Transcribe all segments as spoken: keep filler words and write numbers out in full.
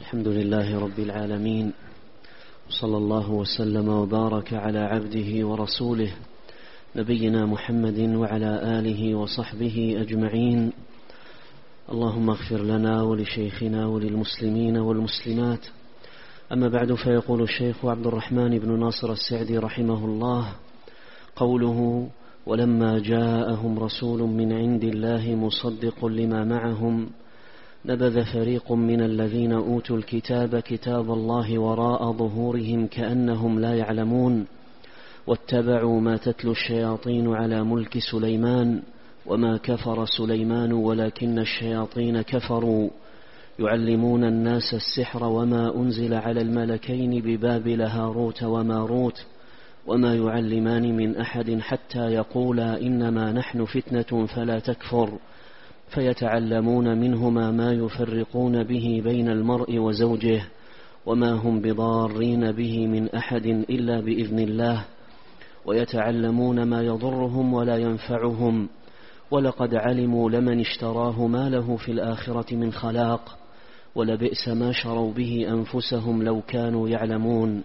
الحمد لله رب العالمين، وصلى الله وسلم وبارك على عبده ورسوله نبينا محمد وعلى آله وصحبه أجمعين. اللهم اغفر لنا ولشيخنا وللمسلمين والمسلمات. أما بعد، فيقول الشيخ عبد الرحمن بن ناصر السعدي رحمه الله: قوله: ولما جاءهم رسول من عند الله مصدق لما معهم نبذ فريق من الذين أوتوا الكتاب كتاب الله وراء ظهورهم كأنهم لا يعلمون، واتبعوا ما تتلو الشياطين على ملك سليمان وما كفر سليمان ولكن الشياطين كفروا يعلمون الناس السحر وما أنزل على الملكين ببابل هاروت وماروت وما يعلمان من أحد حتى يقولا إنما نحن فتنة فلا تكفر، فيتعلمون منهما ما يفرقون به بين المرء وزوجه وما هم بضارين به من أحد إلا بإذن الله، ويتعلمون ما يضرهم ولا ينفعهم، ولقد علموا لمن اشتراه ما له في الآخرة من خلاق، ولبئس ما شروا به أنفسهم لو كانوا يعلمون،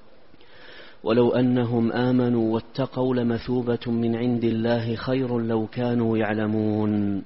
ولو أنهم آمنوا واتقوا لمثوبة من عند الله خير لو كانوا يعلمون.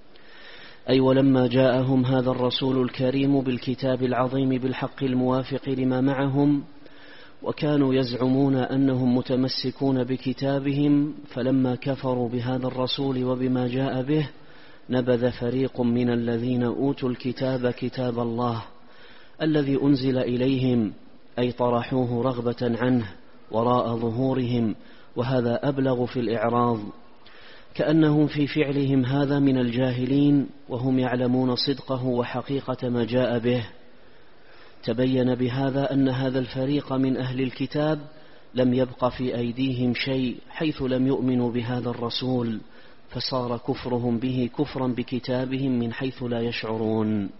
أي ولما جاءهم هذا الرسول الكريم بالكتاب العظيم بالحق الموافق لما معهم، وكانوا يزعمون أنهم متمسكون بكتابهم، فلما كفروا بهذا الرسول وبما جاء به نبذ فريق من الذين أوتوا الكتاب كتاب الله الذي أنزل إليهم، أي طرحوه رغبة عنه وراء ظهورهم، وهذا أبلغ في الإعراض، كأنهم في فعلهم هذا من الجاهلين وهم يعلمون صدقه وحقيقة ما جاء به. تبين بهذا أن هذا الفريق من أهل الكتاب لم يبق في أيديهم شيء حيث لم يؤمنوا بهذا الرسول، فصار كفرهم به كفرا بكتابهم من حيث لا يشعرون.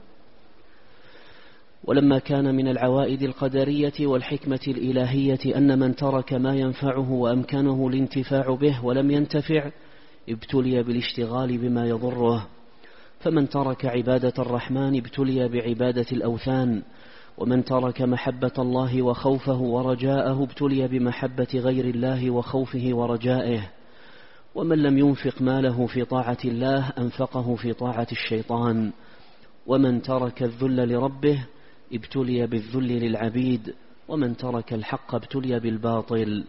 ولما كان من العوائد القدرية والحكمة الإلهية أن من ترك ما ينفعه وأمكنه الانتفاع به ولم ينتفع ابتلي بالاشتغال بما يضره، فمن ترك عبادة الرحمن ابتلي بعبادة الأوثان، ومن ترك محبة الله وخوفه ورجاءه ابتلي بمحبة غير الله وخوفه ورجائه، ومن لم ينفق ماله في طاعة الله أنفقه في طاعة الشيطان، ومن ترك الذل لربه ابتلي بالذل للعبيد، ومن ترك الحق ابتلي بالباطل.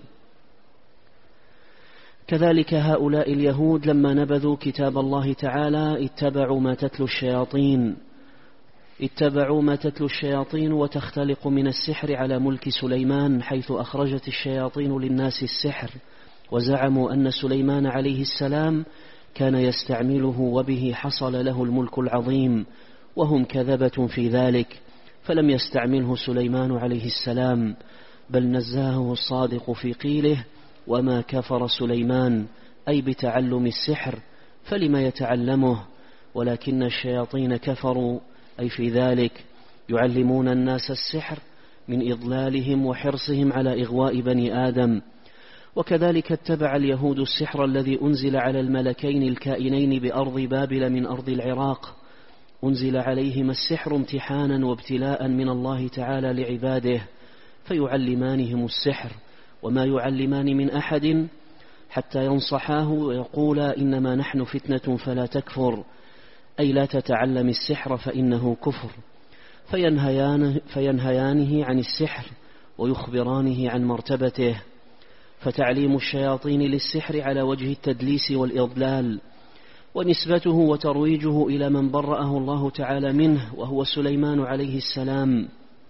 كذلك هؤلاء اليهود لما نبذوا كتاب الله تعالى اتبعوا ما تتلو الشياطين اتبعوا ما تتلو الشياطين وتختلق من السحر على ملك سليمان، حيث أخرجت الشياطين للناس السحر، وزعموا أن سليمان عليه السلام كان يستعمله وبه حصل له الملك العظيم، وهم كذبة في ذلك، فلم يستعمله سليمان عليه السلام، بل نزاهه الصادق في قيله: وما كفر سليمان، أي بتعلم السحر، فلما يتعلمه، ولكن الشياطين كفروا، أي في ذلك يعلمون الناس السحر من إضلالهم وحرصهم على إغواء بني آدم. وكذلك اتبع اليهود السحر الذي أنزل على الملكين الكائنين بأرض بابل من أرض العراق، أنزل عليهما السحر امتحانا وابتلاء من الله تعالى لعباده، فيعلمانهم السحر وما يعلمان من أحد حتى ينصحاه ويقولا إنما نحن فتنة فلا تكفر، أي لا تتعلم السحر فإنه كفر، فينهيانه, فينهيانه عن السحر ويخبرانه عن مرتبته. فتعليم الشياطين للسحر على وجه التدليس والإضلال، ونسبته وترويجه إلى من برأه الله تعالى منه وهو سليمان عليه السلام،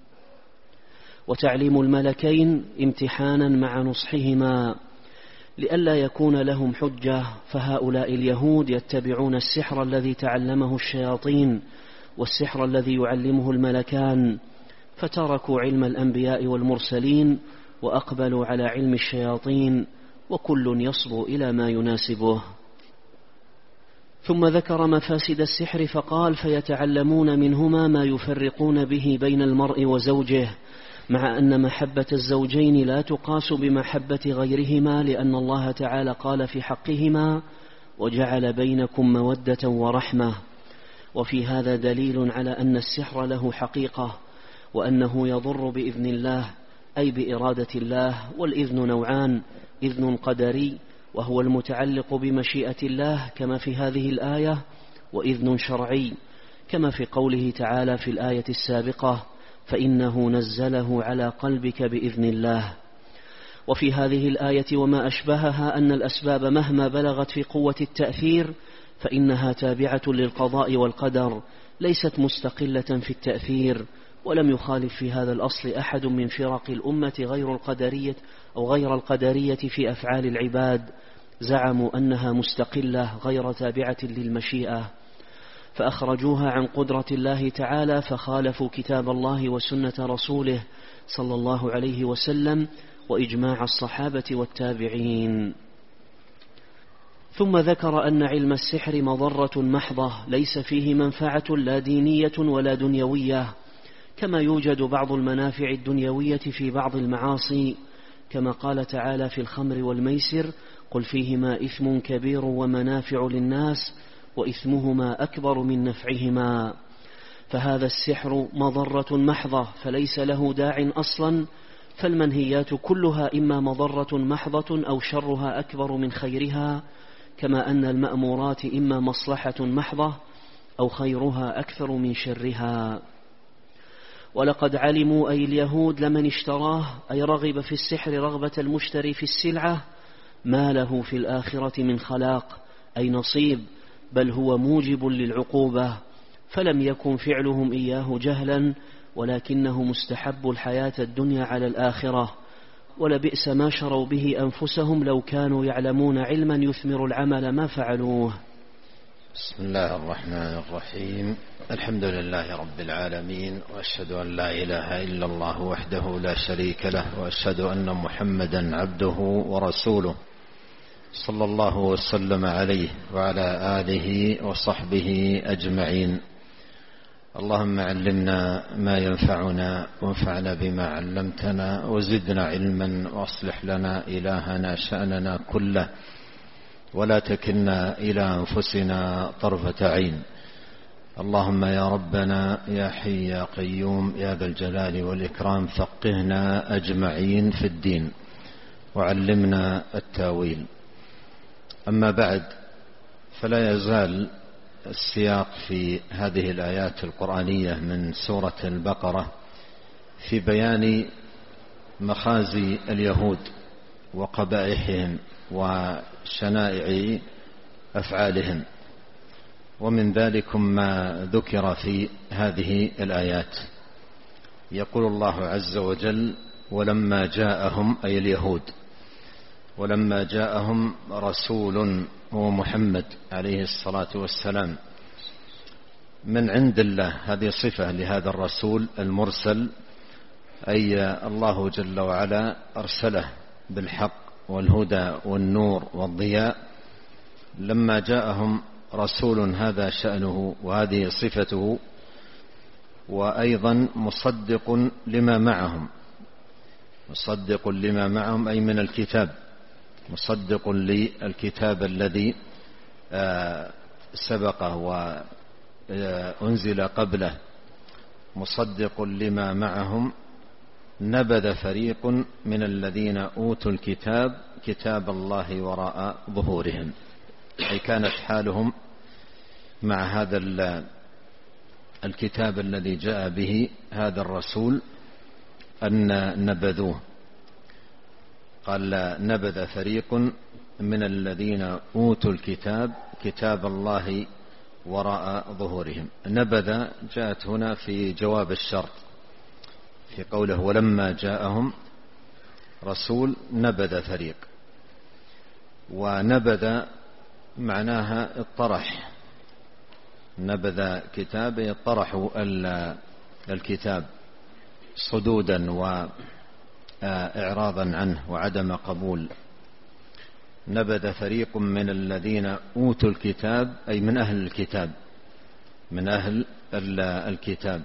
وتعليم الملكين امتحانا مع نصحهما لئلا يكون لهم حجة، فهؤلاء اليهود يتبعون السحر الذي تعلمه الشياطين والسحر الذي يعلمه الملكان، فتركوا علم الأنبياء والمرسلين وأقبلوا على علم الشياطين، وكل يصبو إلى ما يناسبه. ثم ذكر مفاسد السحر فقال: فيتعلمون منهما ما يفرقون به بين المرء وزوجه، مع أن محبة الزوجين لا تقاس بمحبة غيرهما، لأن الله تعالى قال في حقهما: وجعل بينكم مودة ورحمة. وفي هذا دليل على أن السحر له حقيقة، وأنه يضر بإذن الله أي بإرادة الله، والإذن نوعان: إذن قدري وهو المتعلق بمشيئة الله كما في هذه الآية، وإذن شرعي كما في قوله تعالى في الآية السابقة: فإنه نزله على قلبك بإذن الله. وفي هذه الآية وما أشبهها أن الأسباب مهما بلغت في قوة التأثير فإنها تابعة للقضاء والقدر، ليست مستقلة في التأثير. ولم يخالف في هذا الأصل أحد من فرق الأمة غير القدرية أو غير القدرية في أفعال العباد، زعموا أنها مستقلة غير تابعة للمشيئة، فأخرجوها عن قدرة الله تعالى، فخالفوا كتاب الله وسنة رسوله صلى الله عليه وسلم وإجماع الصحابة والتابعين. ثم ذكر أن علم السحر مضرة محضة ليس فيه منفعة لا دينية ولا دنيوية، كما يوجد بعض المنافع الدنيوية في بعض المعاصي، كما قال تعالى في الخمر والميسر: قل فيهما إثم كبير ومنافع للناس وإثمهما أكبر من نفعهما. فهذا السحر مضرة محضة فليس له داع أصلا، فالمنهيات كلها إما مضرة محضة أو شرها أكبر من خيرها، كما أن المأمورات إما مصلحة محضة أو خيرها أكثر من شرها. ولقد علموا أي اليهود لمن اشتراه أي رغب في السحر رغبة المشتري في السلعة ما له في الآخرة من خلاق أي نصيب، بل هو موجب للعقوبة، فلم يكن فعلهم إياه جهلا، ولكنه مستحب الحياة الدنيا على الآخرة، ولبئس ما شروا به أنفسهم لو كانوا يعلمون علما يثمر العمل ما فعلوه. بسم الله الرحمن الرحيم. الحمد لله رب العالمين، وأشهد أن لا إله إلا الله وحده لا شريك له، وأشهد أن محمدا عبده ورسوله صلى الله وسلم عليه وعلى آله وصحبه أجمعين. اللهم علمنا ما ينفعنا وانفعنا بما علمتنا وزدنا علما، واصلح لنا إلهنا شأننا كله، ولا تكلنا إلى أنفسنا طرفة عين. اللهم يا ربنا يا حي يا قيوم يا ذا الجلال والإكرام، فقهنا أجمعين في الدين وعلمنا التاويل. أما بعد، فلا يزال السياق في هذه الآيات القرآنية من سورة البقرة في بيان مخازي اليهود وقبائحهم وشنائع أفعالهم، ومن ذلك ما ذكر في هذه الآيات. يقول الله عز وجل: ولما جاءهم أي اليهود، ولما جاءهم رسول هو محمد عليه الصلاة والسلام من عند الله، هذه صفة لهذا الرسول المرسل، أي الله جل وعلا أرسله بالحق والهدى والنور والضياء. لما جاءهم رسول هذا شأنه وهذه صفته، وأيضا مصدق لما معهم، مصدق لما معهم أي من الكتاب، مصدق للكتاب الذي سبقه وأنزل قبله، مصدق لما معهم. نبذ فريق من الذين أوتوا الكتاب كتاب الله وراء ظهورهم، أي كانت حالهم مع هذا الكتاب الذي جاء به هذا الرسول أن نبذوه. قال: نبذ فريق من الذين أوتوا الكتاب كتاب الله وراء ظهورهم. نبذ جاءت هنا في جواب الشرط في قوله: ولما جاءهم رسول نبذ فريق. ونبذ معناها اطرح، نبذ كتاب يطرح الكتاب صدودا وإعراضا عنه وعدم قبول. نبذ فريق من الذين أوتوا الكتاب أي من أهل الكتاب، من أهل الكتاب.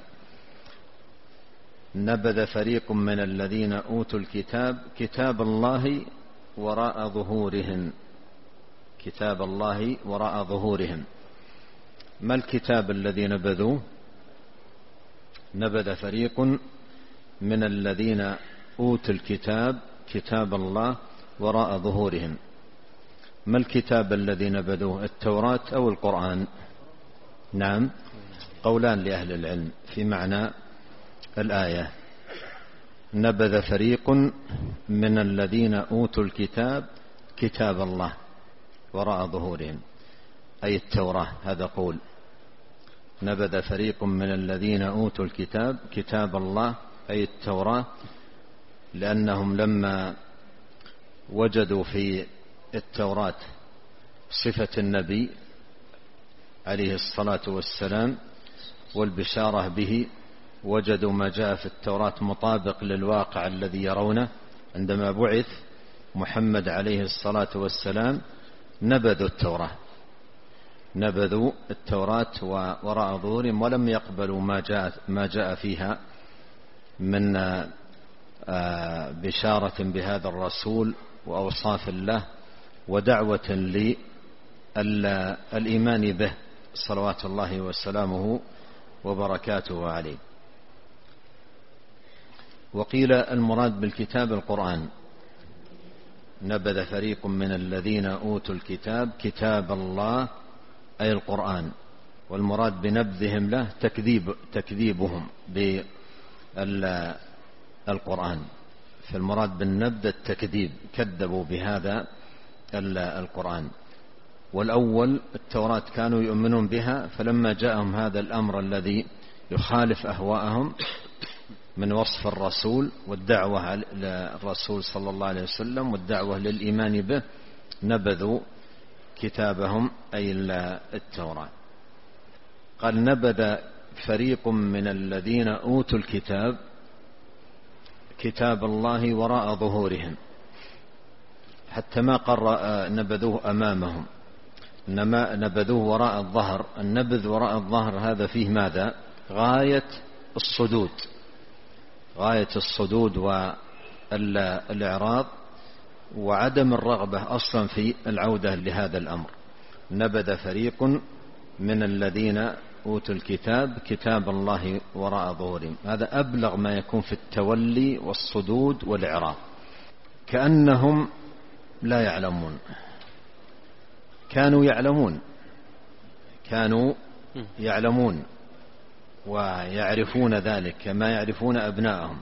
نبذ فريق من الذين أوتوا الكتاب كتاب الله وراء ظهورهم، كتاب الله وراء ظهورهم. ما الكتاب الذي نبذوه؟ نبذ فريق من الذين أوتوا الكتاب كتاب الله وراء ظهورهم. ما الكتاب الذي نبذوه؟ التوراة أو القرآن؟ نعم، قولان لأهل العلم في معنى الآية. نبذ فريق من الذين أوتوا الكتاب كتاب الله وراء ظهورهم، أي التوراة، هذا قول. نبذ فريق من الذين أوتوا الكتاب كتاب الله أي التوراة، لأنهم لما وجدوا في التوراة صفة النبي عليه الصلاة والسلام والبشارة به، وجدوا ما جاء في التوراة مطابق للواقع الذي يرونه عندما بعث محمد عليه الصلاة والسلام، نبذوا التوراة نبذوا التوراة وراء ظهورهم، ولم يقبلوا ما جاء ما جاء فيها من بشارة بهذا الرسول وأوصاف الله ودعوة للإيمان به صلوات الله وسلامه وبركاته عليه. وقيل المراد بالكتاب القرآن. نبذ فريق من الذين أوتوا الكتاب كتاب الله أي القرآن، والمراد بنبذهم له تكذيب تكذيبهم بالقرآن، فالمراد بالنبذ التكذيب، كذبوا بهذا القرآن. والأول التوراة كانوا يؤمنون بها، فلما جاءهم هذا الأمر الذي يخالف أهواءهم من وصف الرسول والدعوة للرسول صلى الله عليه وسلم والدعوة للإيمان به، نبذوا كتابهم أي التوراة. قال نبذ فريق من الذين أوتوا الكتاب كتاب الله وراء ظهورهم، حتى ما قر نبذوه أمامهم، إنما نبذوه وراء الظهر. النبذ وراء الظهر هذا فيه ماذا؟ غاية الصدود، غاية الصدود والإعراض وعدم الرغبة أصلا في العودة لهذا الأمر. نبذ فريق من الذين أوتوا الكتاب كتاب الله وراء ظهورهم، هذا أبلغ ما يكون في التولي والصدود والإعراض، كأنهم لا يعلمون. كانوا يعلمون كانوا يعلمون ويعرفون ذلك كما يعرفون أبناءهم،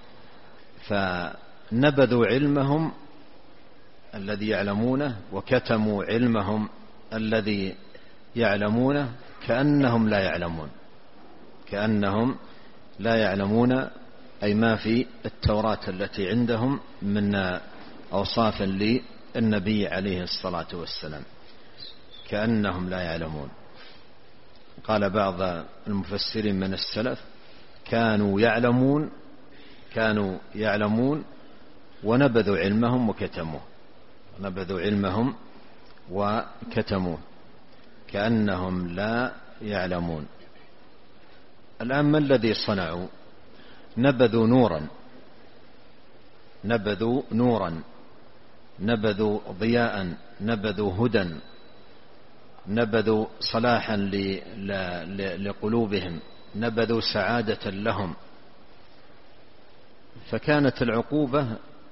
فنبذوا علمهم الذي يعلمونه وكتموا علمهم الذي يعلمونه كأنهم لا يعلمون كأنهم لا يعلمون أي ما في التوراة التي عندهم من أوصاف للنبي عليه الصلاة والسلام، كأنهم لا يعلمون. قال بعض المفسرين من السلف كانوا يعلمون كانوا يعلمون ونبذوا علمهم وكتموه نبذوا علمهم وكتموه كأنهم لا يعلمون. الآن ما الذي صنعوا؟ نبذوا نورا نبذوا نورا نبذوا ضياء، نبذوا هدى، نبذوا صلاحا لقلوبهم، نبذوا سعادة لهم. فكانت العقوبة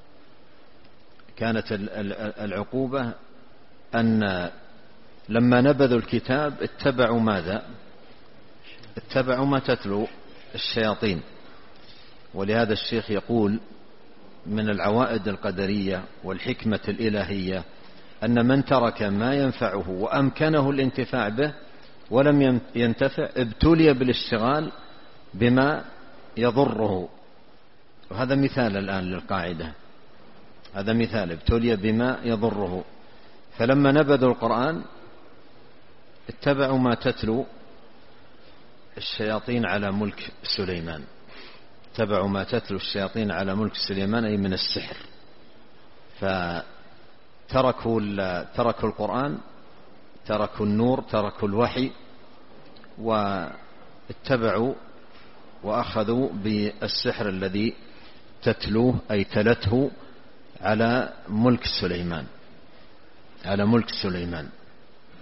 كانت العقوبة أن لما نبذوا الكتاب اتبعوا ماذا؟ اتبعوا ما تتلو الشياطين. ولهذا الشيخ يقول من العوائد القدرية والحكمة الإلهية أن من ترك ما ينفعه وأمكنه الانتفاع به ولم ينتفع ابتلي بالاشتغال بما يضره. وهذا مثال الآن للقاعدة، هذا مثال، ابتلي بما يضره. فلما نبذوا القرآن اتبعوا ما تتلو الشياطين على ملك سليمان اتبعوا ما تتلو الشياطين على ملك سليمان أي من السحر. فتركوا تركوا القرآن، تركوا النور، تركوا الوحي، واتبعوا وأخذوا بالسحر الذي تتلوه أي تلته على ملك سليمان على ملك سليمان.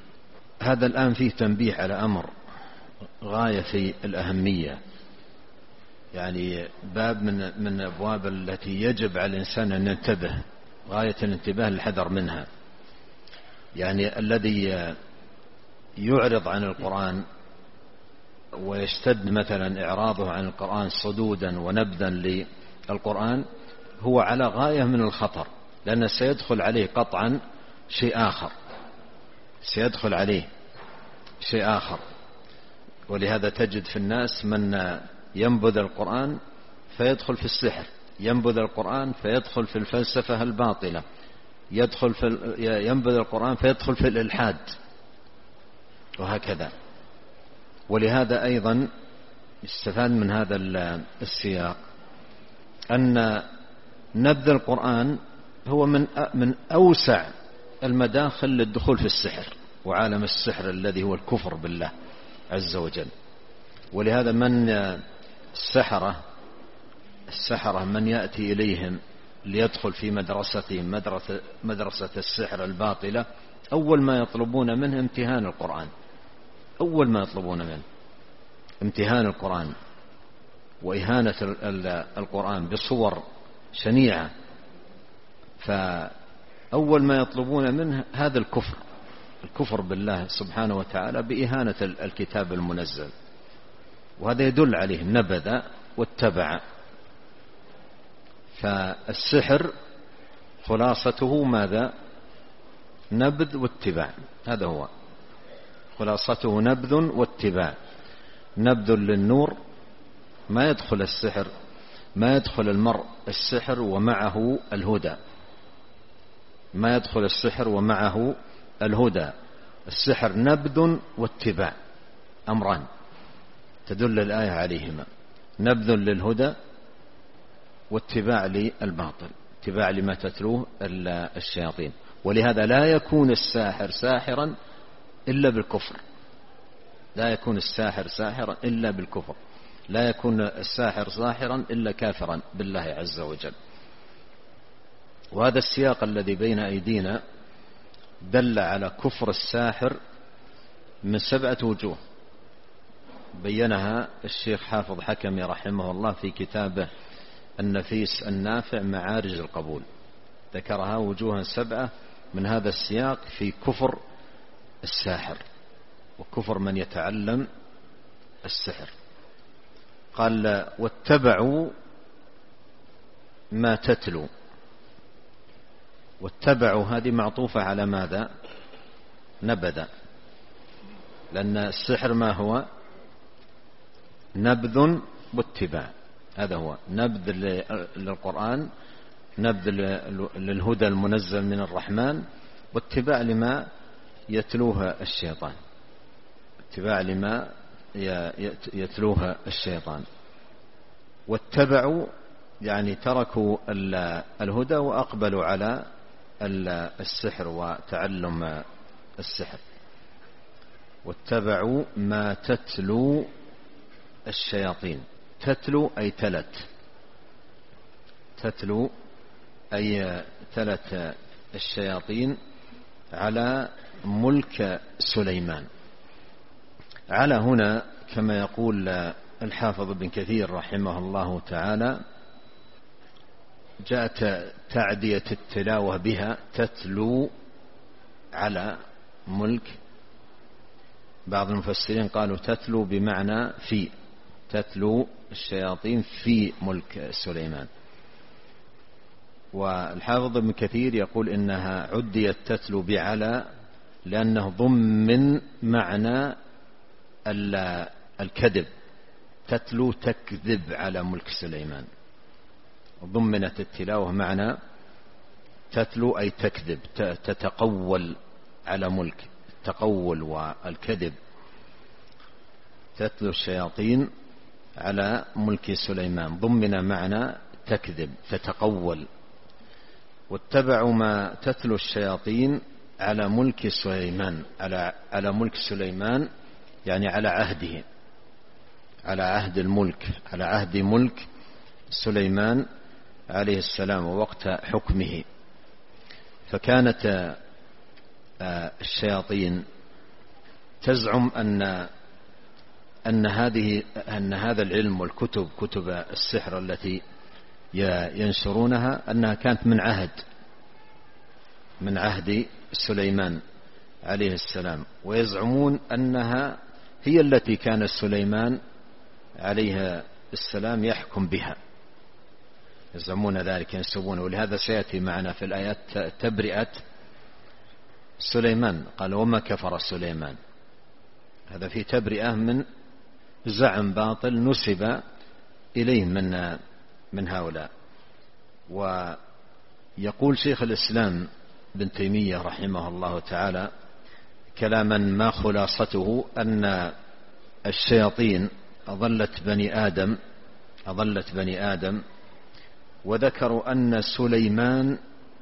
هذا الآن فيه تنبيه على أمر غاية في الأهمية، يعني باب من من أبواب التي يجب على الإنسان أن ينتبه غاية الانتباه للحذر منها. يعني الذي يعرض عن القرآن ويشتد مثلا إعراضه عن القرآن صدودا ونبذا للقرآن هو على غاية من الخطر، لأنه سيدخل عليه قطعا شيء آخر، سيدخل عليه شيء آخر. ولهذا تجد في الناس من ينبذ القرآن فيدخل في السحر، ينبذ القرآن فيدخل في الفلسفة الباطلة، يدخل في ينبذ القرآن فيدخل في الإلحاد، وهكذا. ولهذا أيضا استفاد من هذا السياق أن نبذ القرآن هو من من أوسع المداخل للدخول في السحر وعالم السحر الذي هو الكفر بالله عز وجل. ولهذا من السحرة السحرة من يأتي إليهم ليدخل في مدرستهم مدرسة, مدرسة السحر الباطلة، أول ما يطلبون منه امتهان القرآن، أول ما يطلبون منه امتهان القرآن وإهانة القرآن بصور شنيعة. فأول ما يطلبون منه هذا الكفر، الكفر بالله سبحانه وتعالى بإهانة الكتاب المنزل، وهذا يدل عليه نبذ واتبع. فالسحر خلاصته ماذا؟ نبذ واتباع، هذا هو خلاصته، نبذ واتباع. نبذ للنور، ما يدخل السحر ما يدخل المرء السحر ومعه الهدى، ما يدخل السحر ومعه الهدى. السحر نبذ واتباع، أمران تدل الآية عليهما، نبذ للهدى واتباع للباطل، اتباع لما تتلوه الشياطين. ولهذا لا يكون الساحر ساحرا إلا بالكفر، لا يكون الساحر ساحرا إلا بالكفر، لا يكون الساحر ساحرا إلا كافرا بالله عز وجل. وهذا السياق الذي بين أيدينا دل على كفر الساحر من سبعة وجوه بينها الشيخ حافظ حكمي رحمه الله في كتابه النفيس النافع معارج القبول، ذكرها وجوها سبعة من هذا السياق في كفر الساحر وكفر من يتعلم السحر. قال واتبعوا ما تتلو، واتبعوا هذه معطوفة على ماذا؟ نبذ، لأن السحر ما هو؟ نبذ واتباع، هذا هو نبذ للقرآن، نبذ للهدى المنزل من الرحمن، واتباع لما يتلوها الشيطان، اتباع لما يتلوها الشيطان. واتبعوا يعني تركوا الهدى وأقبلوا على السحر وتعلم السحر. واتبعوا ما تتلو الشياطين، تتلو أي تلت، تتلو أي تلت الشياطين على ملك سليمان. على هنا كما يقول الحافظ ابن كثير رحمه الله تعالى جاءت تعدية التلاوة بها، تتلو على ملك. بعض المفسرين قالوا تتلو بمعنى في، تتلو الشياطين في ملك سليمان. والحافظ ابن كثير يقول إنها عديت تتلو بعلى لأنه ضمن معنى الكذب، تتلو تكذب على ملك سليمان، ضمنت التلاوة معنى تتلو أي تكذب، تتقول على ملك، التقول والكذب. تتلو الشياطين على ملك سليمان ضمن معنى تكذب تتقول. واتبعوا ما تتلو الشياطين على ملك سليمان، على على ملك سليمان يعني على عهده، على عهد الملك، على عهد ملك سليمان عليه السلام ووقت حكمه. فكانت الشياطين تزعم أن أن هذه أن هذا العلم والكتب كتب السحر التي ينشرونها أنها كانت من عهد من عهد سليمان عليه السلام، ويزعمون أنها هي التي كان سليمان عليه السلام يحكم بها، يزعمون ذلك ينسبونه. ولهذا سيأتي معنا في الآيات تبرئة سليمان، قال وما كفر سليمان، هذا في تبرئة من زعم باطل نسب إليه من من هؤلاء. ويقول شيخ الإسلام ابن تيمية رحمه الله تعالى كلاما ما خلاصته أن الشياطين أضلت بني آدم أضلت بني آدم وذكروا أن سليمان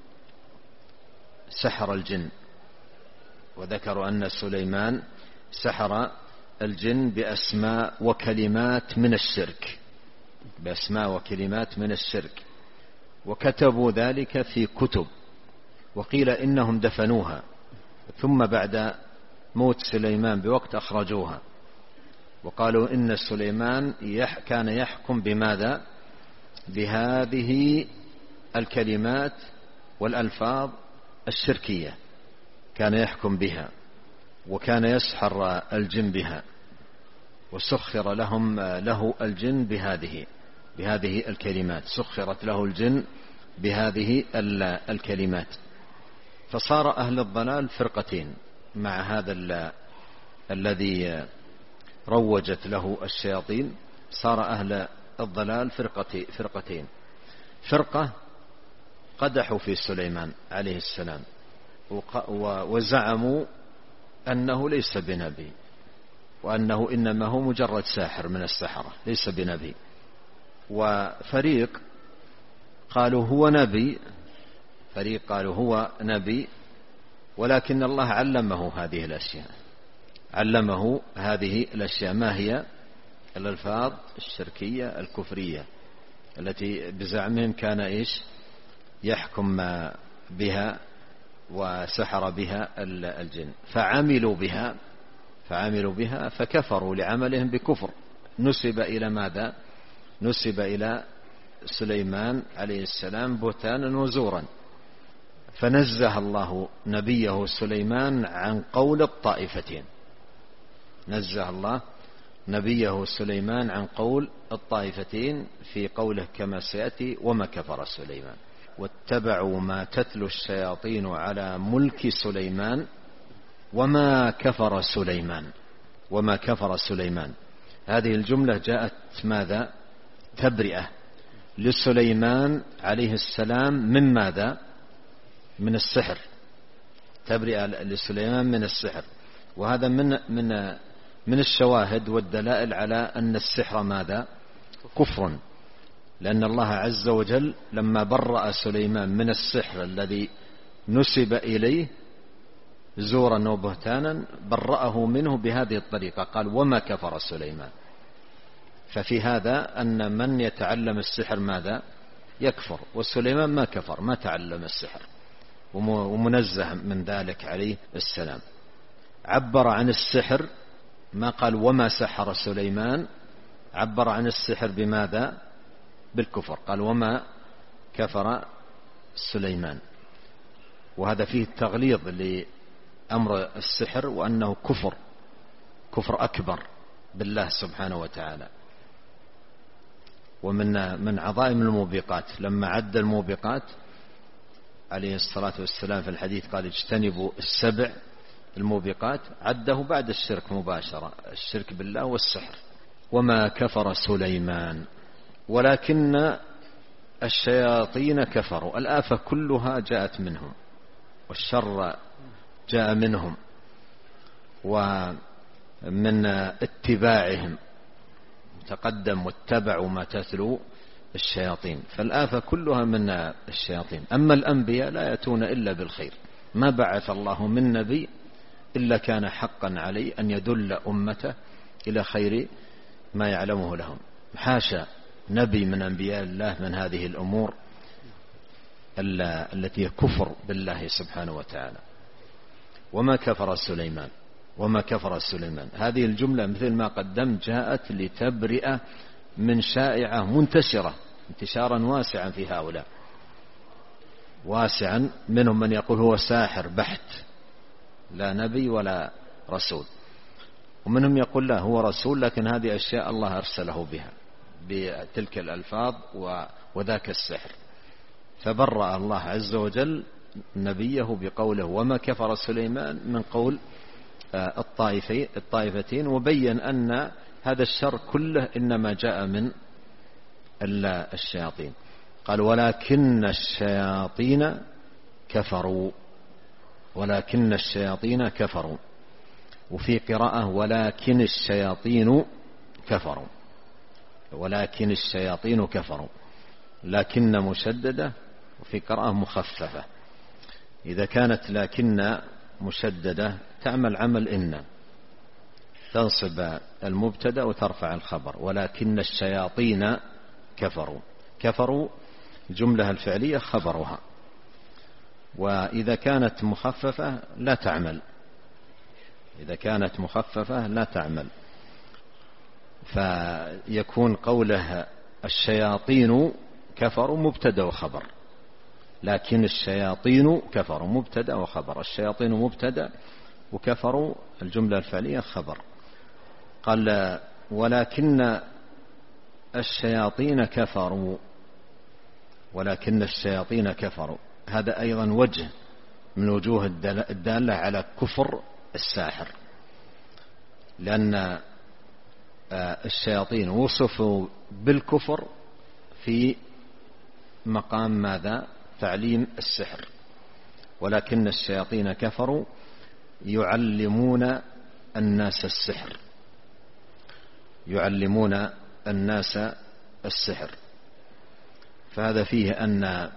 سحر الجن وذكروا أن سليمان سحر الجن بأسماء وكلمات من الشرك بأسماء وكلمات من الشرك وكتبوا ذلك في كتب، وقيل إنهم دفنوها ثم بعد موت سليمان بوقت أخرجوها، وقالوا إن سليمان يح كان يحكم بماذا؟ بهذه الكلمات والألفاظ الشركية، كان يحكم بها وكان يسحر الجن بها، وسخر لهم له الجن بهذه بهذه الكلمات، سخرت له الجن بهذه الكلمات. فصار أهل الضلال فرقتين مع هذا الذي روجت له الشياطين، صار أهل الضلال فرقتين، فرقة قدحوا في سليمان عليه السلام وزعموا أنه ليس بنبي، وأنه إنما هو مجرد ساحر من السحرة ليس بنبي. وفريق قالوا هو نبي فريق قالوا هو نبي ولكن الله علمه هذه الأشياء علمه هذه الأشياء ما هي؟ الألفاظ الشركية الكفرية التي بزعمهم كان إيش يحكم بها وسحر بها الجن، فعملوا بها فعملوا بها فكفروا لعملهم بكفر، نسب إلى ماذا؟ نسب إلى سليمان عليه السلام بهتانا وزورا، فنزه الله نبيه سليمان عن قول الطائفتين نزه الله نبيه سليمان عن قول الطائفتين في قوله كما سيأتي وما كفر سليمان واتبعوا ما تتلو الشياطين على ملك سليمان وما كفر سليمان وما كفر سليمان. هذه الجملة جاءت ماذا؟ تبرئة لسليمان عليه السلام من ماذا؟ من السحر، تبرئة لسليمان من السحر. وهذا من من من الشواهد والدلائل على أن السحر ماذا؟ كفر، لأن الله عز وجل لما برأ سليمان من السحر الذي نسب إليه زورا وبهتانا برأه منه بهذه الطريقة، قال وما كفر سليمان. ففي هذا أن من يتعلم السحر ماذا؟ يكفر، وسليمان ما كفر ما تعلم السحر ومنزه من ذلك عليه السلام. عبر عن السحر ما قال وما سحر سليمان، عبر عن السحر بماذا؟ بالكفر، قال وما كفر سليمان. وهذا فيه تغليظ لأمر السحر وأنه كفر كفر أكبر بالله سبحانه وتعالى. ومن من عظائم الموبقات لما عد الموبقات عليه الصلاة والسلام في الحديث قال اجتنبوا السبع الموبقات، عده بعد الشرك مباشرة، الشرك بالله والسحر. وما كفر سليمان ولكن الشياطين كفروا، الآفة كلها جاءت منهم والشر جاء منهم ومن اتباعهم تقدم واتبعوا ما تتلو الشياطين، فالآفة كلها من الشياطين. أما الأنبياء لا يأتون إلا بالخير، ما بعث الله من نبي إلا كان حقا عليه أن يدل أمته إلى خير ما يعلمه لهم. حاشا نبي من أنبياء الله من هذه الأمور التي كفر بالله سبحانه وتعالى. وما كفر سليمان وما كفر سليمان. هذه الجملة مثل ما قدمت جاءت لتبرئة من شائعة منتشرة انتشارا واسعا في هؤلاء، واسعا، منهم من يقول هو ساحر بحت لا نبي ولا رسول، ومنهم يقول لا هو رسول لكن هذه أشياء الله أرسله بها بتلك الألفاظ وذاك السحر. فبرأ الله عز وجل نبيه بقوله وما كفر سليمان من قول الطائفتين، وبين أن هذا الشر كله إنما جاء من الشياطين. قال ولكن الشياطين كفروا، ولكن الشياطين كفروا، وفي قراءة ولكن الشياطين كفروا، ولكن الشياطين كفروا، لكن مشددة، وفي قراءة مخففة. إذا كانت لكن مشددة تعمل عمل إن، تنصب المبتدأ وترفع الخبر، ولكن الشياطين كفروا، كفروا الجملة الفعلية خبرها. وإذا كانت مخففة لا تعمل، إذا كانت مخففة لا تعمل، فيكون قوله الشياطين كفروا مبتدأ وخبر، لكن الشياطين كفروا مبتدأ وخبر، الشياطين مبتدأ وكفروا الجملة الفعلية خبر. قال ولكن الشياطين كفروا، ولكن الشياطين كفروا، هذا أيضا وجه من وجوه الدالة على كفر الساحر، لأن الشياطين وصفوا بالكفر في مقام ماذا؟ تعليم السحر. ولكن الشياطين كفروا يعلمون الناس السحر، يعلمون الناس السحر. فهذا فيه أن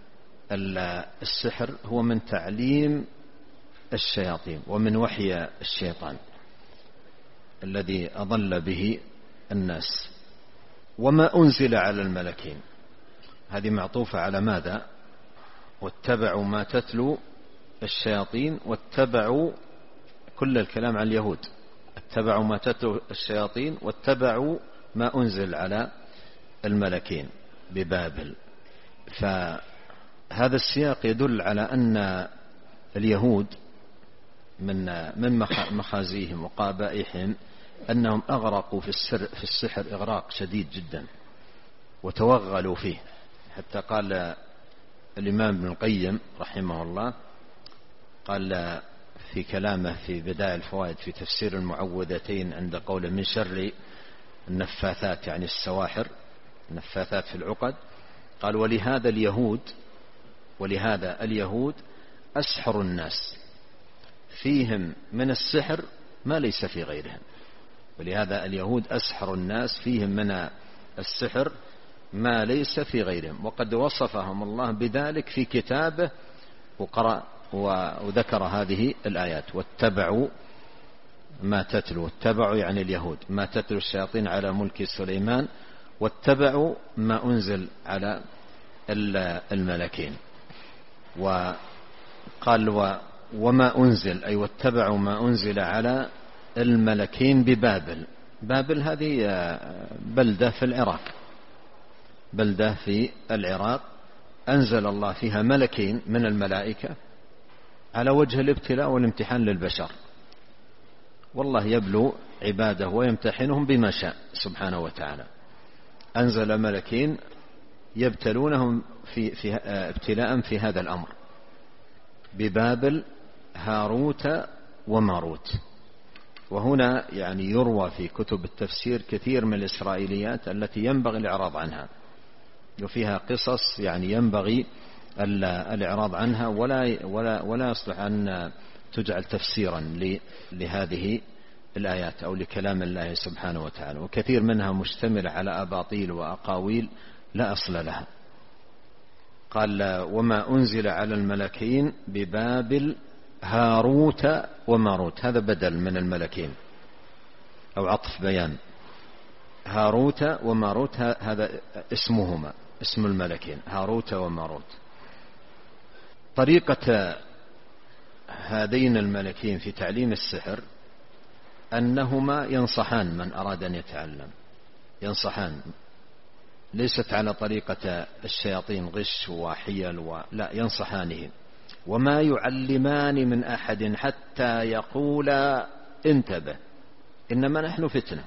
السحر هو من تعليم الشياطين ومن وحي الشيطان الذي أضل به الناس. وما أنزل على الملكين، هذه معطوفة على ماذا؟ واتبعوا ما تتلو الشياطين، واتبعوا كل الكلام عن اليهود، اتبعوا ما تتلو الشياطين واتبعوا ما أنزل على الملكين ببابل. فهذا السياق يدل على أن اليهود من من مخازيهم وقبائحهم أنهم أغرقوا في السر في السحر إغراق شديد جدا وتوغلوا فيه، حتى قال الإمام ابن القيم رحمه الله قال في كلامه في بداية الفوائد في تفسير المعوذتين عند قوله من شر النفاثات، يعني السواحر النفاثات في العقد، قال ولهذا اليهود ولهذا اليهود أسحر الناس، فيهم من السحر ما ليس في غيرهم. ولهذا اليهود أسحر الناس، فيهم من السحر ما ليس في غيرهم، وقد وصفهم الله بذلك في كتابه وقرأ وذكر هذه الآيات واتبعوا ما تتلو، اتبعوا يعني اليهود ما تتلو الشياطين على ملك سليمان، واتبعوا ما أنزل على الملكين. وقال وما أنزل أي واتبعوا ما أنزل على الملكين ببابل. بابل هذه بلدة في العراق، بلدة في العراق أنزل الله فيها ملكين من الملائكة على وجه الابتلاء والامتحان للبشر، والله يبلو عباده ويمتحنهم بما شاء سبحانه وتعالى. أنزل ملكين يبتلونهم في, في ابتلاء في هذا الأمر ببابل هاروت وماروت. وهنا يعني يروى في كتب التفسير كثير من الإسرائيليات التي ينبغي الإعراض عنها، وفيها قصص يعني ينبغي الإعراض عنها، ولا ولا ولا يصلح أن تجعل تفسيرا لهذه الآيات أو لكلام الله سبحانه وتعالى، وكثير منها مشتمل على أباطيل وأقاويل لا أصل لها. قال وما أنزل على الملكين ببابل هاروت وماروت، هذا بدل من الملكين أو عطف بيان. هاروت وماروت هذا اسمهما، اسم الملكين هاروت وماروت. طريقة هذين الملكين في تعليم السحر أنهما ينصحان من أراد أن يتعلم، ينصحان، ليست على طريقة الشياطين غش وحيل و... لا، ينصحانه. وما يعلمان من أحد حتى يقولا انتبه إنما نحن فتنة.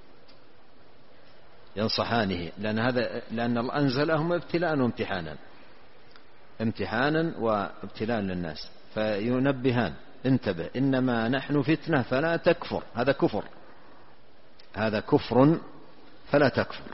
ينصحانه لأن هذا لأن الله أنزلهم ابتلاء وامتحانا، امتحانا وابتلاء للناس، فينبهان انتبه إنما نحن فتنة فلا تكفر. هذا كفر، هذا كفر فلا تكفر.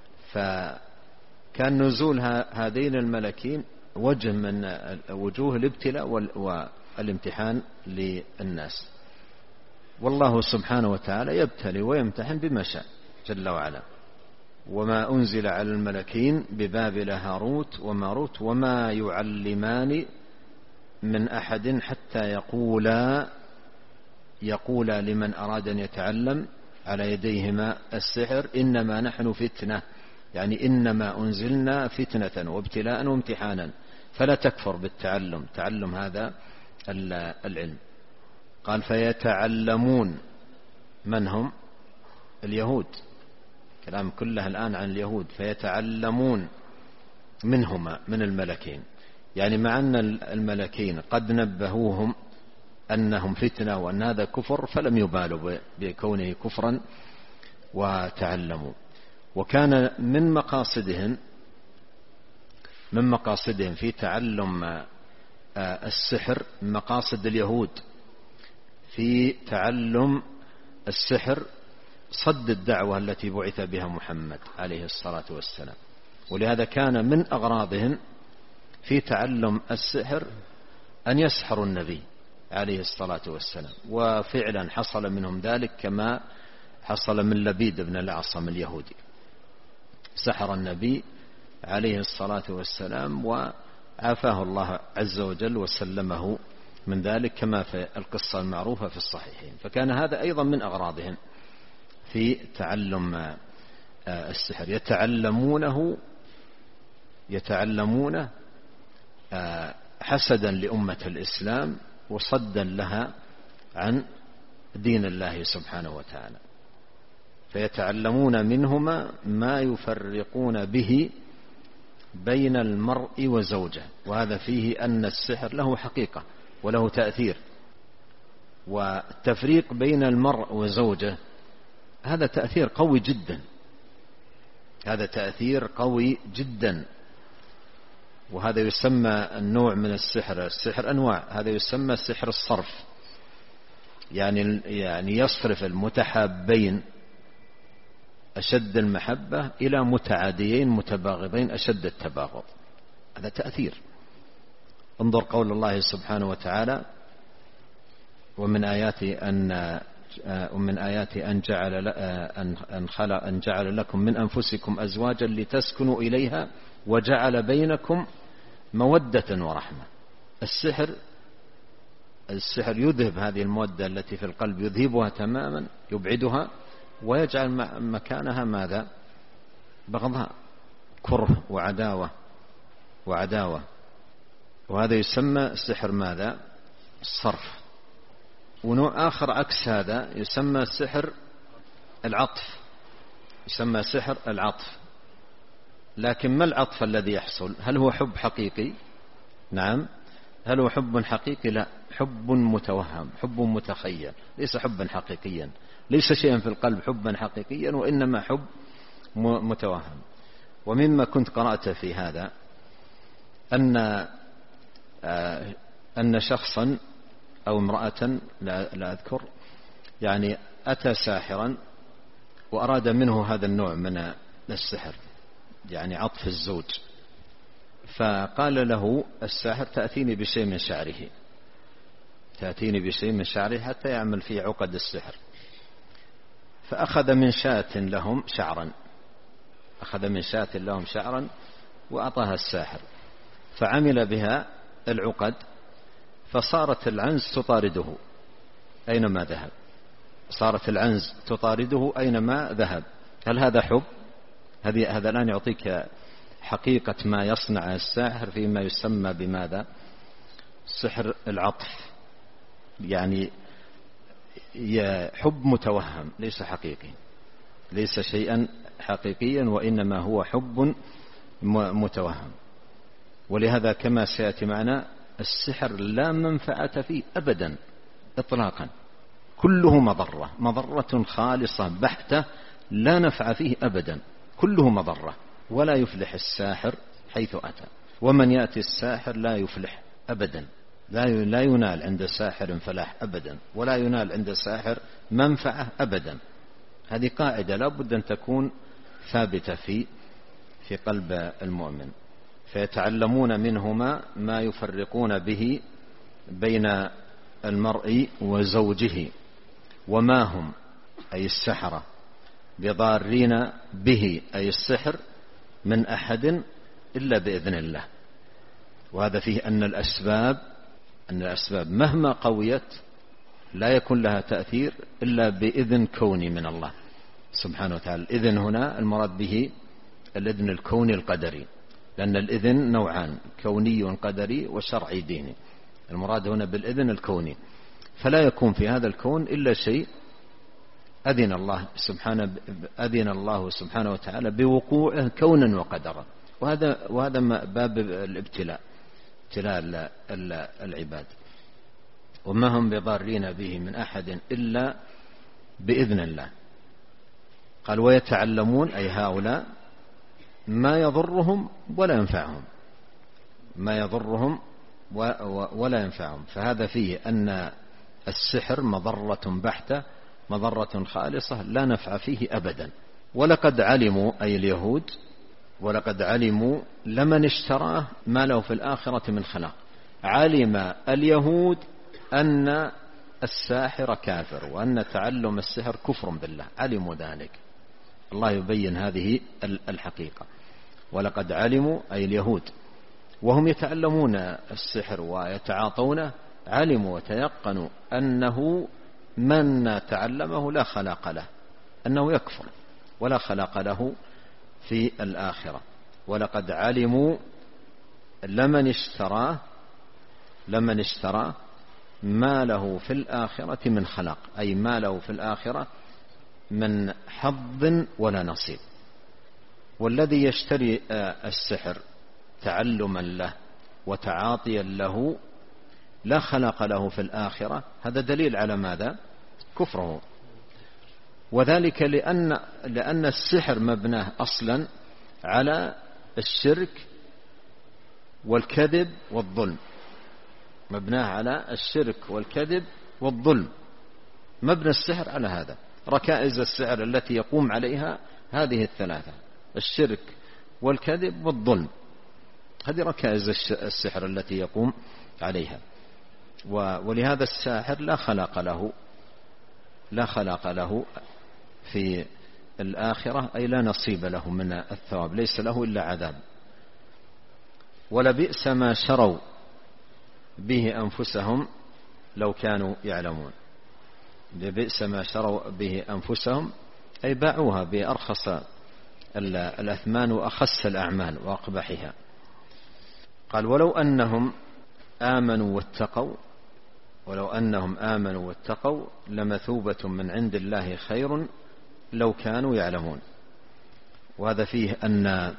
فكان نزول هذين الملكين وجه من وجوه الابتلاء والامتحان للناس، والله سبحانه وتعالى يبتلي ويمتحن بما شاء جل وعلا. وما أنزل على الملكين ببابل هاروت وماروت وما يعلمان من أحد حتى يقولا يقولا لمن أراد أن يتعلم على يديهما السحر إنما نحن فتنة، يعني إنما أنزلنا فتنة وابتلاء وامتحانا فلا تكفر بالتعلم، تعلم هذا العلم. قال فيتعلمون، من هم؟ اليهود، كلام كله الآن عن اليهود. فيتعلمون منهما، من الملكين، يعني مع أن الملكين قد نبهوهم أنهم فتنة وأن هذا كفر فلم يبالوا بكونه كفرا وتعلموا. وكان من مقاصدهم من مقاصدهم في تعلم السحر، مقاصد اليهود في تعلم السحر صد الدعوة التي بعث بها محمد عليه الصلاة والسلام. ولهذا كان من أغراضهم في تعلم السحر أن يسحروا النبي عليه الصلاة والسلام، وفعلا حصل منهم ذلك كما حصل من لبيد بن الأعصم اليهودي، سحر النبي عليه الصلاة والسلام وعافاه الله عز وجل وسلمه من ذلك كما في القصة المعروفة في الصحيحين. فكان هذا أيضا من أغراضهم في تعلم السحر، يتعلمونه يتعلمونه حسدا لأمة الإسلام وصدا لها عن دين الله سبحانه وتعالى. فيتعلمون منهما ما يفرقون به بين المرء وزوجه، وهذا فيه أن السحر له حقيقة وله تأثير. والتفريق بين المرء وزوجه هذا تأثير قوي جدا، هذا تأثير قوي جدا. وهذا يسمى النوع من السحر، السحر أنواع، هذا يسمى سحر الصرف، يعني يعني يصرف المتحابين أشد المحبة إلى متعاديين متباغضين أشد التباغض. هذا تأثير. انظر قول الله سبحانه وتعالى ومن آياته أن ومن آياته أن جعل أن خلق أن جعل لكم من أنفسكم أزواجا لتسكنوا إليها وجعل بينكم مودة ورحمة. السحر السحر يذهب هذه المودة التي في القلب، يذهبها تماما، يبعدها ويجعل مكانها ماذا؟ بغضاء، كره وعداوة وعداوة. وهذا يسمى السحر ماذا؟ الصرف. ونوع آخر عكس هذا يسمى سحر العطف، يسمى سحر العطف. لكن ما العطف الذي يحصل؟ هل هو حب حقيقي؟ نعم. هل هو حب حقيقي؟ لا، حب متوهم، حب متخيل، ليس حبا حقيقيا، ليس شيئا في القلب حبا حقيقيا، وإنما حب متوهم. ومما كنت قرأت في هذا أن أن شخصا أو امرأة لا أذكر يعني أتى ساحرا وأراد منه هذا النوع من السحر، يعني عطف الزوج. فقال له الساحر تأتيني بشيء من شعره، تأتيني بشيء من شعره حتى يعمل فيه عقد السحر. فأخذ من شاة لهم شعرا، أخذ من شاة لهم شعرا وأعطاها الساحر، فعمل بها العقد، فصارت العنز تطارده أينما ذهب، صارت العنز تطارده أينما ذهب. هل هذا حب؟ هذا الآن يعطيك حقيقة ما يصنع الساحر فيما يسمى بماذا؟ سحر العطف. يعني حب متوهم ليس حقيقي، ليس شيئا حقيقيا، وإنما هو حب متوهم. ولهذا كما سيأتي معنا السحر لا منفعة فيه أبدا إطلاقا، كله مضرة، مضرة خالصة بحتة لا نفع فيه أبدا، كله مضرة، ولا يفلح الساحر حيث أتى. ومن يأتي الساحر لا يفلح أبدا، لا ينال عند ساحر فلاح أبدا، ولا ينال عند ساحر منفعة أبدا. هذه قاعدة لا بد أن تكون ثابتة في في قلب المؤمن. فيتعلمون منهما ما يفرقون به بين المرء وزوجه، وما هم أي السحرة بضارين به أي السحر من أحد إلا بإذن الله. وهذا فيه أن الأسباب أن الأسباب مهما قويت لا يكون لها تأثير إلا بإذن كوني من الله سبحانه وتعالى. الإذن هنا المراد به الإذن الكوني القدري، لأن الإذن نوعان، كوني قدري وشرعي ديني. المراد هنا بالإذن الكوني، فلا يكون في هذا الكون إلا شيء أذن الله سبحانه أذن الله سبحانه وتعالى بوقوعه كونا وقدرا. وهذا وهذا باب الابتلاء، ابتلاء العباد. وما هم بضارين به من أحد إلا بإذن الله. قال ويتعلمون أي هؤلاء ما يضرهم ولا ينفعهم، ما يضرهم ولا ينفعهم. فهذا فيه أن السحر مضرة بحتة، مضرة خالصة لا نفع فيه أبدا. ولقد علموا أي اليهود، ولقد علموا لمن اشتراه ما له في الآخرة من خلاق. علم اليهود أن الساحر كافر، وأن تعلم السحر كفر بالله، علموا ذلك. الله يبين هذه الحقيقة. ولقد علموا أي اليهود وهم يتعلمون السحر ويتعاطونه، علموا وتيقنوا أنه من تعلمه لا خلاق له، أنه يكفر ولا خلاق له في الآخرة. ولقد علموا لمن اشتراه لمن اشتراه ما له في الآخرة من خلاق، أي ما له في الآخرة من حظ ولا نصيب. والذي يشتري السحر تعلما له وتعاطيا له لا خلاق له في الآخرة، هذا دليل على ماذا؟ كفره. وذلك لأن لأن السحر مبناه أصلا على الشرك والكذب والظلم، مبناه على الشرك والكذب والظلم. مبنى السحر على هذا. ركائز السحر التي يقوم عليها هذه الثلاثة: الشرك والكذب والظلم. هذه ركائز السحر التي يقوم عليها. ولهذا الساحر لا خلاق له لا خلاق له في الآخرة، أي لا نصيب له من الثواب، ليس له إلا عذاب. ولبئس ما شروا به أنفسهم لو كانوا يعلمون. لبئس ما شروا به أنفسهم أي باعوها بأرخص الأثمان وأخس الأعمال وأقبحها. قال ولو أنهم آمنوا واتقوا ولو أنهم آمنوا واتقوا لمثوبة من عند الله خير لو كانوا يعلمون. وهذا فيه أن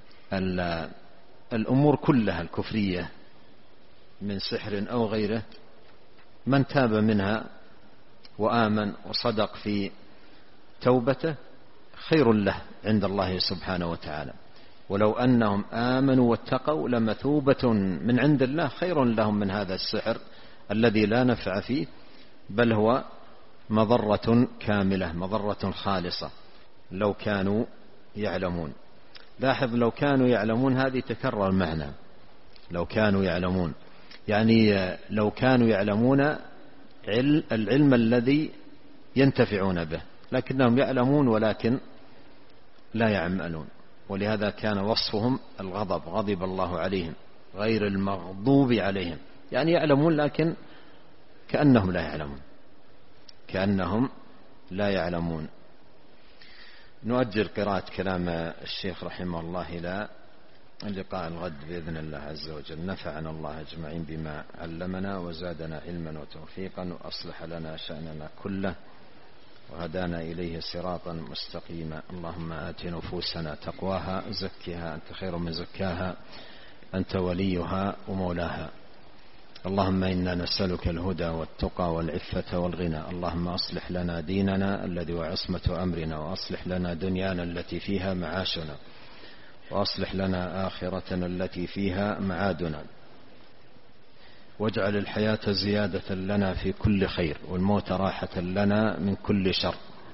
الأمور كلها الكفرية من سحر أو غيره، من تاب منها وآمن وصدق في توبته خير له عند الله سبحانه وتعالى. ولو أنهم آمنوا واتقوا لمثوبة من عند الله خير لهم من هذا السحر الذي لا نفع فيه، بل هو مضرة كاملة، مضرة خالصة لو كانوا يعلمون. لاحظ لو كانوا يعلمون، هذه تكرر المعنى. لو كانوا يعلمون يعني لو كانوا يعلمون العلم الذي ينتفعون به، لكنهم يعلمون ولكن لا يعملون. ولهذا كان وصفهم الغضب، غضب الله عليهم، غير المغضوب عليهم، يعني يعلمون لكن كأنهم لا يعلمون كأنهم لا يعلمون. نؤجل قراءة كلام الشيخ رحمه الله إلى اللقاء الغد بإذن الله عز وجل. نفعنا الله أجمعين بما علمنا وزادنا علما وتوفيقا وأصلح لنا شأننا كله وهدانا إليه صراطا مستقيما. اللهم آت نفوسنا تقواها زكها أنت خير من زكاها أنت وليها ومولاها. اللهم إنا نسألك الهدى والتقى والعفة والغنى. اللهم أصلح لنا ديننا الذي هو عصمة أمرنا وأصلح لنا دنيانا التي فيها معاشنا وأصلح لنا آخرتنا التي فيها معادنا واجعل الحياة زيادة لنا في كل خير والموت راحة لنا من كل شر.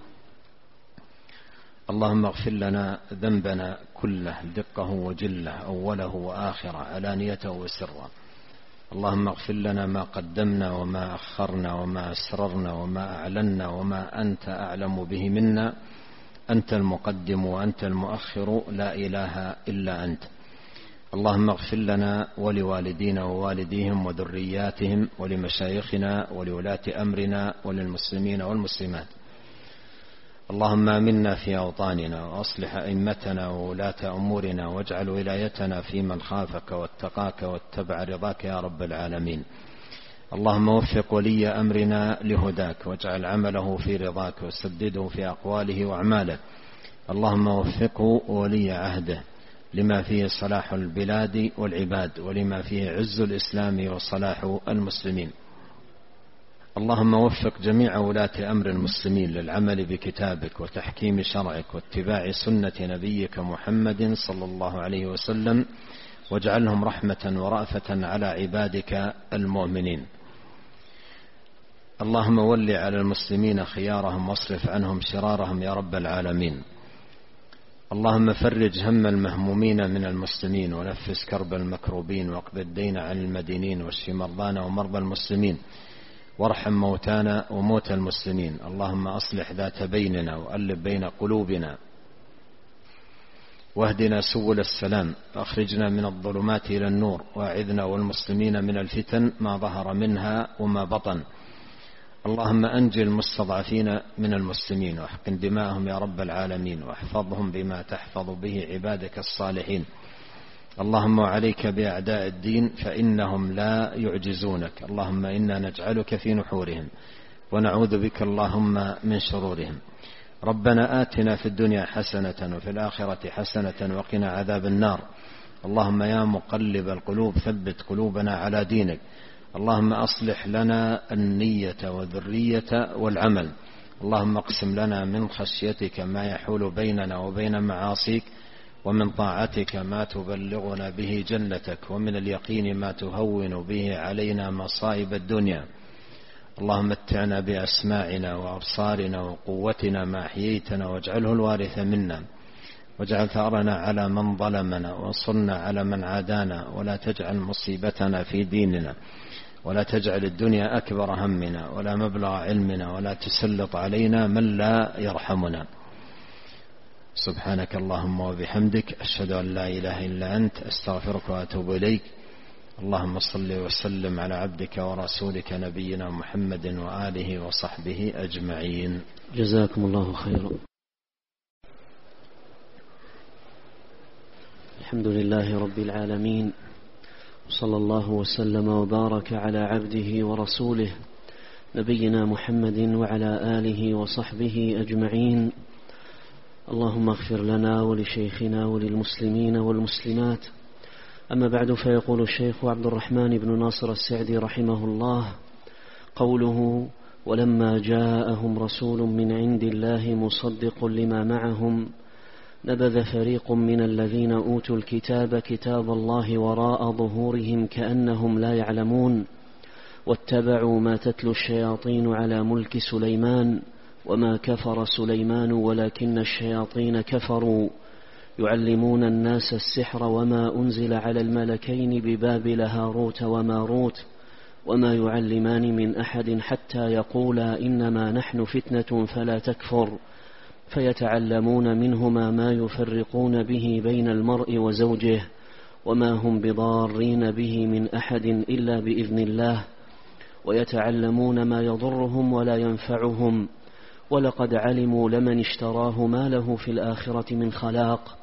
اللهم اغفر لنا ذنبنا كله دقه وجله أوله وآخره علانيته وسره. اللهم اغفر لنا ما قدمنا وما أخرنا وما أسررنا وما أعلنا وما أنت أعلم به منا. أنت المقدم وأنت المؤخر لا إله إلا أنت. اللهم اغفر لنا ولوالدينا ووالديهم وذرياتهم ولمشايخنا ولولاة أمرنا وللمسلمين والمسلمات. اللهم آمنا في أوطاننا وأصلح أئمتنا وولاة أمورنا واجعل ولايتنا في من خافك واتقاك واتبع رضاك يا رب العالمين. اللهم وفق ولي أمرنا لهداك واجعل عمله في رضاك وسدده في أقواله وأعماله. اللهم وفقه ولي عهده لما فيه صلاح البلاد والعباد ولما فيه عز الإسلام وصلاح المسلمين. اللهم وفق جميع ولاة أمر المسلمين للعمل بكتابك وتحكيم شرعك واتباع سنة نبيك محمد صلى الله عليه وسلم واجعلهم رحمة ورأفة على عبادك المؤمنين. اللهم ول على المسلمين خيارهم واصرف عنهم شرارهم يا رب العالمين. اللهم فرج هم المهمومين من المسلمين ونفس كرب المكروبين واقض الدين عن المدينين واشف مرضانا ومرضى المسلمين وارحم موتانا وموتى المسلمين. اللهم أصلح ذات بيننا وألف بين قلوبنا واهدنا سبل السلام وأخرجنا من الظلمات إلى النور وأعذنا والمسلمين من الفتن ما ظهر منها وما بطن. اللهم أنجي المستضعفين من المسلمين واحقن دماءهم يا رب العالمين واحفظهم بما تحفظ به عبادك الصالحين. اللهم عليك بأعداء الدين فإنهم لا يعجزونك. اللهم إنا نجعلك في نحورهم ونعوذ بك اللهم من شرورهم. ربنا آتنا في الدنيا حسنة وفي الآخرة حسنة وقنا عذاب النار. اللهم يا مقلب القلوب ثبت قلوبنا على دينك. اللهم أصلح لنا النية والذرية والعمل. اللهم اقسم لنا من خشيتك ما يحول بيننا وبين معاصيك ومن طاعتك ما تبلغنا به جنتك ومن اليقين ما تهون به علينا مصائب الدنيا. اللهم متعنا بأسماعنا وأبصارنا وقوتنا ما أحييتنا واجعله الوارث منا واجعل ثأرنا على من ظلمنا وانصرنا على من عادانا ولا تجعل مصيبتنا في ديننا ولا تجعل الدنيا أكبر همنا ولا مبلغ علمنا ولا تسلط علينا من لا يرحمنا. سبحانك اللهم وبحمدك أشهد أن لا إله إلا أنت أستغفرك وأتوب إليك. اللهم صل وسلم على عبدك ورسولك نبينا محمد وآله وصحبه أجمعين. جزاكم الله خيرا. الحمد لله رب العالمين صلى الله وسلم وبارك على عبده ورسوله نبينا محمد وعلى آله وصحبه أجمعين. اللهم اغفر لنا ولشيخنا وللمسلمين والمسلمات. أما بعد، فيقول الشيخ عبد الرحمن بن ناصر السعدي رحمه الله قوله: ولما جاءهم رسول من عند الله مصدق لما معهم نبذ فريق من الذين أوتوا الكتاب كتاب الله وراء ظهورهم كأنهم لا يعلمون واتبعوا ما تتلو الشياطين على ملك سليمان وما كفر سليمان ولكن الشياطين كفروا يعلمون الناس السحر وما أنزل على الملكين ببابل هاروت وماروت وما يعلمان من أحد حتى يقولا إنما نحن فتنة فلا تكفر فيتعلمون منهما ما يفرقون به بين المرء وزوجه وما هم بضارين به من أحد إلا بإذن الله ويتعلمون ما يضرهم ولا ينفعهم ولقد علموا لمن اشتراه ما له في الآخرة من خلاق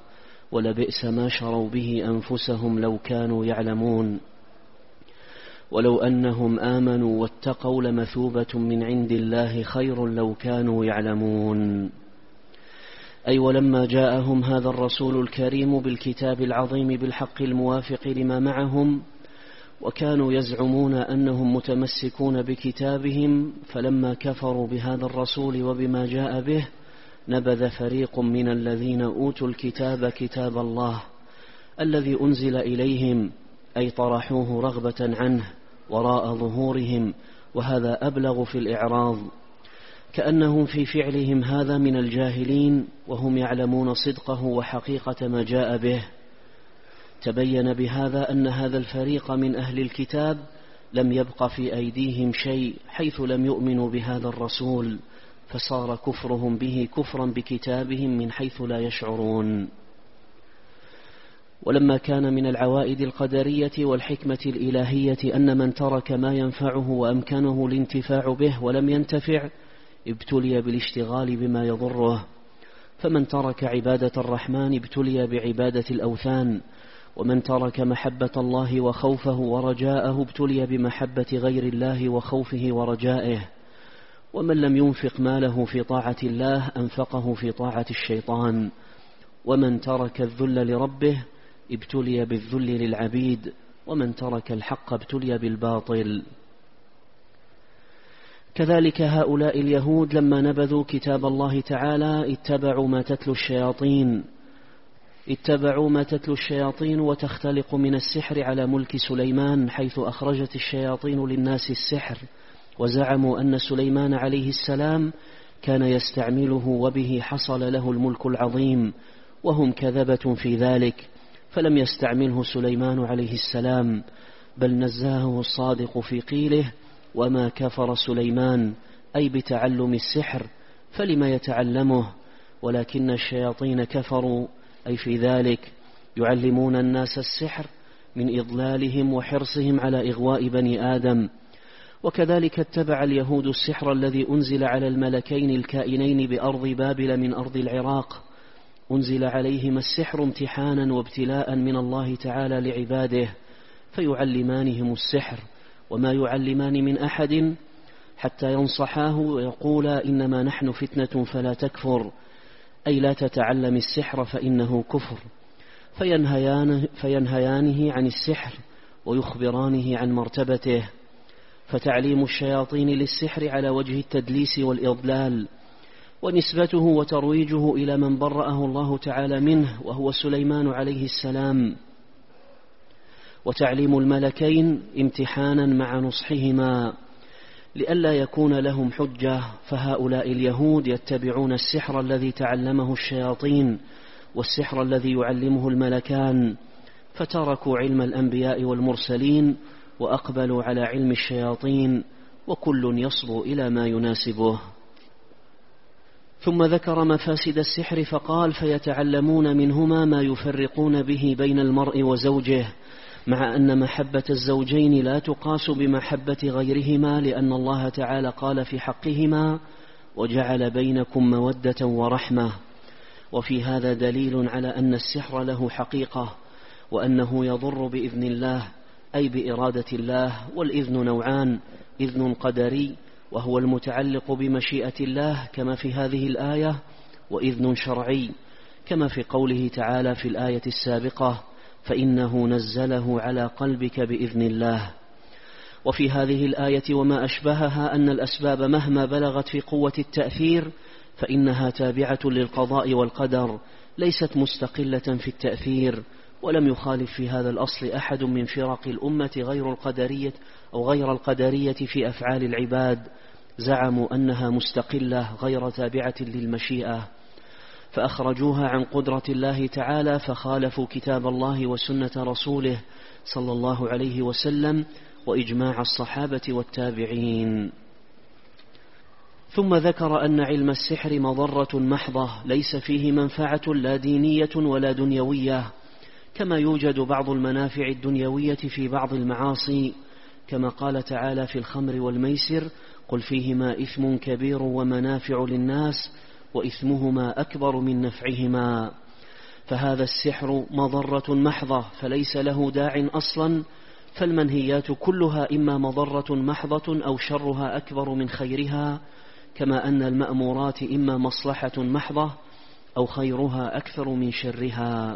ولبئس ما شروا به أنفسهم لو كانوا يعلمون ولو أنهم آمنوا واتقوا لمثوبة من عند الله خير لو كانوا يعلمون. أي ولما جاءهم هذا الرسول الكريم بالكتاب العظيم بالحق الموافق لما معهم وكانوا يزعمون أنهم متمسكون بكتابهم، فلما كفروا بهذا الرسول وبما جاء به نبذ فريق من الذين أوتوا الكتاب كتاب الله الذي أنزل إليهم، أي طرحوه رغبة عنه وراء ظهورهم، وهذا أبلغ في الإعراض، كأنهم في فعلهم هذا من الجاهلين وهم يعلمون صدقه وحقيقة ما جاء به. تبين بهذا أن هذا الفريق من أهل الكتاب لم يبق في أيديهم شيء حيث لم يؤمنوا بهذا الرسول، فصار كفرهم به كفرا بكتابهم من حيث لا يشعرون. ولما كان من العوائد القدرية والحكمة الإلهية أن من ترك ما ينفعه وأمكنه الانتفاع به ولم ينتفع ابتلي بالاشتغال بما يضره، فمن ترك عبادة الرحمن ابتلي بعبادة الأوثان، ومن ترك محبة الله وخوفه ورجاءه ابتلي بمحبة غير الله وخوفه ورجائه، ومن لم ينفق ماله في طاعة الله أنفقه في طاعة الشيطان، ومن ترك الذل لربه ابتلي بالذل للعبيد، ومن ترك الحق ابتلي بالباطل. كذلك هؤلاء اليهود لما نبذوا كتاب الله تعالى اتبعوا ما تتلو الشياطين اتبعوا ما تتلو الشياطين وتختلق من السحر على ملك سليمان، حيث أخرجت الشياطين للناس السحر، وزعموا أن سليمان عليه السلام كان يستعمله وبه حصل له الملك العظيم، وهم كذبة في ذلك، فلم يستعمله سليمان عليه السلام، بل نزهه الصادق في قيله وما كفر سليمان، أي بتعلم السحر، فلما يتعلمه، ولكن الشياطين كفروا، أي في ذلك يعلمون الناس السحر من إضلالهم وحرصهم على إغواء بني آدم. وكذلك اتبع اليهود السحر الذي أنزل على الملكين الكائنين بأرض بابل من أرض العراق، أنزل عليهما السحر امتحانا وابتلاء من الله تعالى لعباده، فيعلمانهم السحر وما يعلمان من أحد حتى ينصحاه ويقولا إنما نحن فتنة فلا تكفر، أي لا تتعلم السحر فإنه كفر، فينهيانه, فينهيانه عن السحر ويخبرانه عن مرتبته. فتعليم الشياطين للسحر على وجه التدليس والإضلال، ونسبته وترويجه إلى من برأه الله تعالى منه وهو سليمان عليه السلام، وتعليم الملكين امتحانا مع نصحهما لئلا يكون لهم حجة، فهؤلاء اليهود يتبعون السحر الذي تعلمه الشياطين والسحر الذي يعلمه الملكان، فتركوا علم الأنبياء والمرسلين وأقبلوا على علم الشياطين، وكل يصبو إلى ما يناسبه. ثم ذكر مفاسد السحر فقال: فيتعلمون منهما ما يفرقون به بين المرء وزوجه، مع أن محبة الزوجين لا تقاس بمحبة غيرهما، لأن الله تعالى قال في حقهما: وجعل بينكم مودة ورحمة. وفي هذا دليل على أن السحر له حقيقة، وأنه يضر بإذن الله، أي بإرادة الله. والإذن نوعان: إذن قدري وهو المتعلق بمشيئة الله كما في هذه الآية، وإذن شرعي كما في قوله تعالى في الآية السابقة: فإنه نزله على قلبك بإذن الله. وفي هذه الآية وما أشبهها أن الأسباب مهما بلغت في قوة التأثير فإنها تابعة للقضاء والقدر، ليست مستقلة في التأثير. ولم يخالف في هذا الأصل أحد من فرق الأمة غير القدرية أو غير القدرية في أفعال العباد، زعموا أنها مستقلة غير تابعة للمشيئة، فأخرجوها عن قدرة الله تعالى، فخالفوا كتاب الله وسنة رسوله صلى الله عليه وسلم وإجماع الصحابة والتابعين. ثم ذكر أن علم السحر مضرة محضة، ليس فيه منفعة لا دينية ولا دنيوية، كما يوجد بعض المنافع الدنيوية في بعض المعاصي، كما قال تعالى في الخمر والميسر: قل فيهما إثم كبير ومنافع للناس وإثمهما أكبر من نفعهما. فهذا السحر مضرة محضة فليس له داع أصلا، فالمنهيات كلها إما مضرة محضة أو شرها أكبر من خيرها، كما أن المأمورات إما مصلحة محضة أو خيرها أكثر من شرها.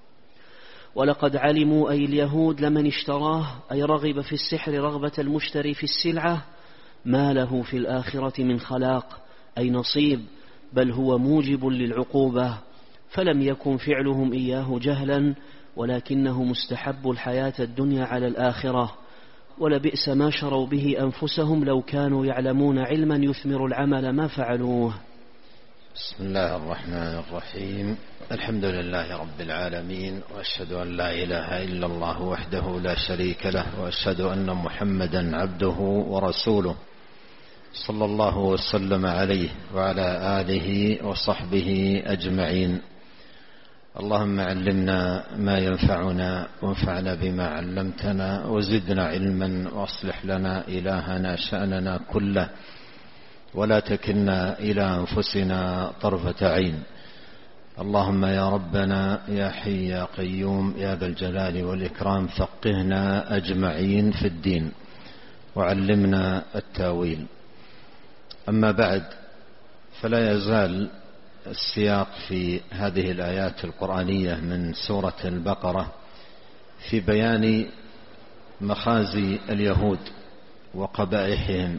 ولقد علموا أي اليهود لمن اشتراه أي رغب في السحر رغبة المشتري في السلعة ما له في الآخرة من خلاق أي نصيب، بل هو موجب للعقوبة، فلم يكن فعلهم إياه جهلا، ولكنه مستحب الحياة الدنيا على الآخرة، ولبئس ما شروا به أنفسهم لو كانوا يعلمون علما يثمر العمل ما فعلوه. بسم الله الرحمن الرحيم. الحمد لله رب العالمين، وأشهد أن لا إله إلا الله وحده لا شريك له، وأشهد أن محمدا عبده ورسوله صلى الله وسلم عليه وعلى آله وصحبه أجمعين. اللهم علمنا ما ينفعنا وانفعنا بما علمتنا وزدنا علما، واصلح لنا إلهنا شأننا كله، ولا تكلنا إلى أنفسنا طرفة عين. اللهم يا ربنا يا حي يا قيوم يا ذا الجلال والإكرام، فقهنا أجمعين في الدين وعلمنا التاويل. أما بعد، فلا يزال السياق في هذه الآيات القرآنية من سورة البقرة في بيان مخازي اليهود وقبائحهم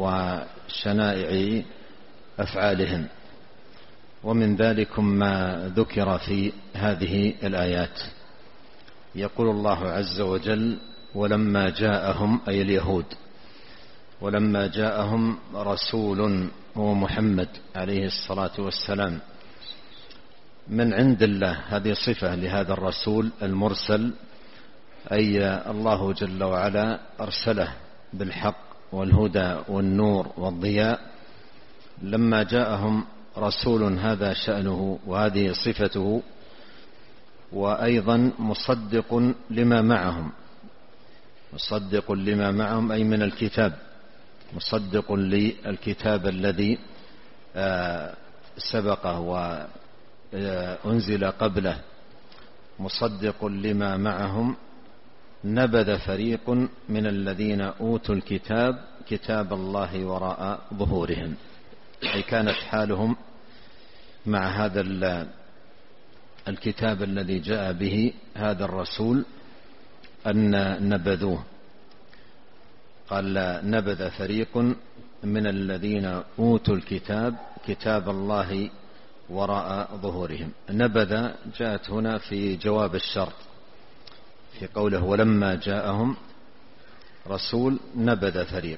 وشنائع أفعالهم، ومن ذلك ما ذكر في هذه الآيات. يقول الله عز وجل: ولما جاءهم أي اليهود ولما جاءهم رسول هو محمد عليه الصلاة والسلام من عند الله، هذه صفة لهذا الرسول المرسل، أي الله جل وعلا أرسله بالحق والهدى والنور والضياء. لما جاءهم رسول هذا شأنه وهذه صفته، وأيضا مصدق لما معهم، مصدق لما معهم أي من الكتاب، مصدق للكتاب الذي سبقه وأنزل قبله، مصدق لما معهم. نبذ فريق من الذين أوتوا الكتاب كتاب الله وراء ظهورهم، أي كانت حالهم مع هذا الكتاب الذي جاء به هذا الرسول أن نبذوه. قال: نبذ فريق من الذين أوتوا الكتاب كتاب الله وراء ظهورهم. نبذ جاءت هنا في جواب الشرط في قوله: ولما جاءهم رسول نبذ فريق.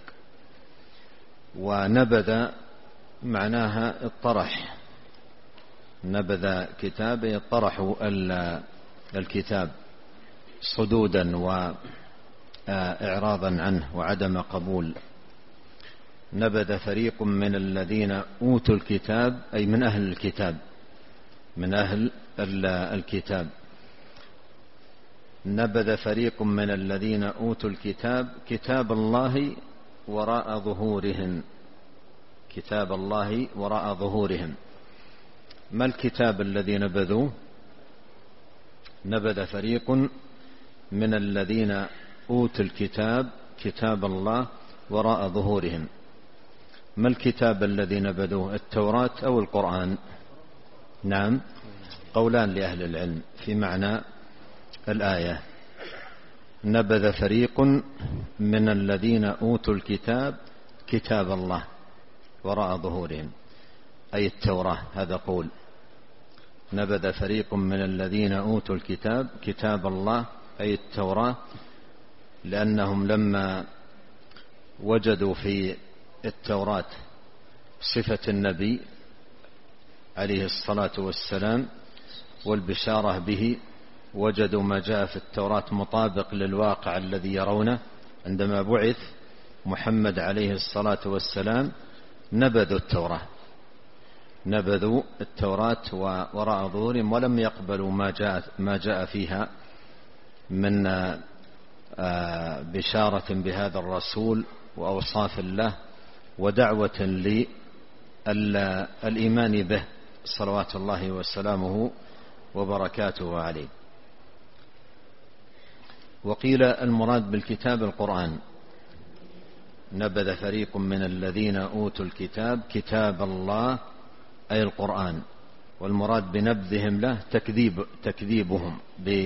ونبذ معناها اطرح، نبذ كتاب يطرح الكتاب صدودا وإعراضا عنه وعدم قبول. نبذ فريق من الذين أوتوا الكتاب أي من أهل الكتاب، من أهل الكتاب. نبذ فريق من الذين أوتوا الكتاب كتاب الله وراء ظهورهم، كتاب الله وراء ظهورهم. ما الكتاب الذي نبذوه؟ نبذ فريق من الذين أوتوا الكتاب كتاب الله وراء ظهورهم. ما الكتاب الذي نبذوه؟ التوراة أو القرآن؟ نعم، قولان لأهل العلم في معنى الآية. نبذ فريق من الذين أوتوا الكتاب كتاب الله وراء ظهورهم أي التوراة، هذا قول. نبذ فريق من الذين أوتوا الكتاب كتاب الله أي التوراة، لأنهم لما وجدوا في التوراة صفة النبي عليه الصلاة والسلام والبشارة به، وجدوا ما جاء في التوراة مطابق للواقع الذي يرونه عندما بعث محمد عليه الصلاة والسلام. نبذوا التوراة، نبذوا التوراة وراء ظهورهم، ولم يقبلوا ما جاء, ما جاء فيها من بشارة بهذا الرسول وأوصاف الله ودعوة للإيمان به صلوات الله وسلامه وبركاته عليه. وقيل المراد بالكتاب القرآن. نبذ فريق من الذين أوتوا الكتاب كتاب الله أي القرآن، والمراد بنبذهم له تكذيب تكذيبهم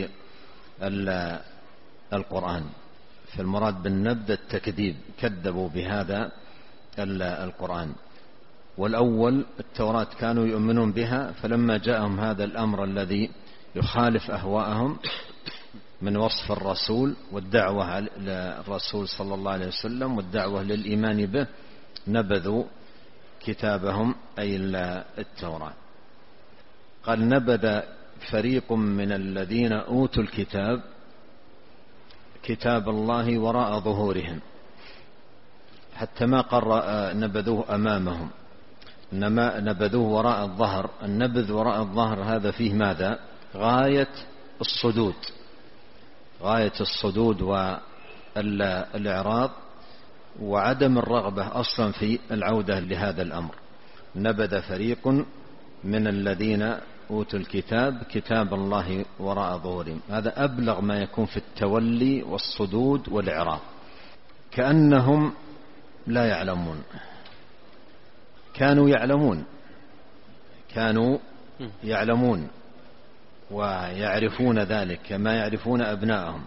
بالقرآن، فالمراد بالنبذ التكذيب، كذبوا بهذا القرآن. والأول التوراة كانوا يؤمنون بها، فلما جاءهم هذا الأمر الذي يخالف أهواءهم من وصف الرسول والدعوة للرسول صلى الله عليه وسلم والدعوة للإيمان به، نبذوا كتابهم أي التوراة. قال نبذ فريق من الذين أوتوا الكتاب كتاب الله وراء ظهورهم، حتى ما قرأ نبذوه أمامهم، إنما نبذوه وراء الظهر. النبذ وراء الظهر هذا فيه ماذا؟ غاية الصدود، غاية الصدود والإعراض وعدم الرغبة أصلا في العودة لهذا الأمر. نبذ فريق من الذين أوتوا الكتاب كتاب الله وراء ظهورهم، هذا أبلغ ما يكون في التولي والصدود والإعراض، كأنهم لا يعلمون. كانوا يعلمون كانوا يعلمون ويعرفون ذلك كما يعرفون أبناءهم،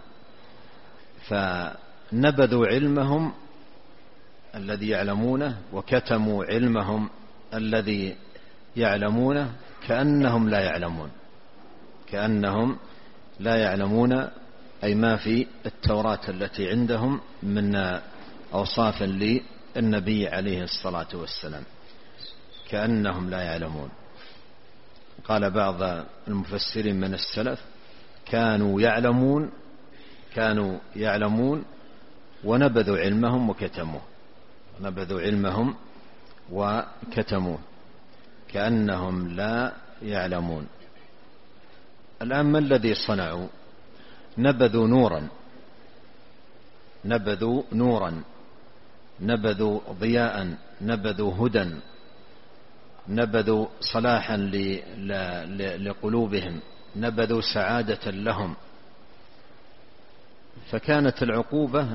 فنبذوا علمهم الذي يعلمونه وكتموا علمهم الذي يعلمونه كأنهم لا يعلمون، كأنهم لا يعلمون أي ما في التوراة التي عندهم من أوصاف للنبي عليه الصلاة والسلام، كأنهم لا يعلمون. قال بعض المفسرين من السلف كانوا يعلمون كانوا يعلمون ونبذوا علمهم وكتموه، نبذوا علمهم وكتموه كأنهم لا يعلمون. الآن ما الذي صنعوا؟ نبذوا نورا نبذوا نورا نبذوا ضياء، نبذوا هدى، نبذوا صلاحا لقلوبهم، نبذوا سعادة لهم. فكانت العقوبة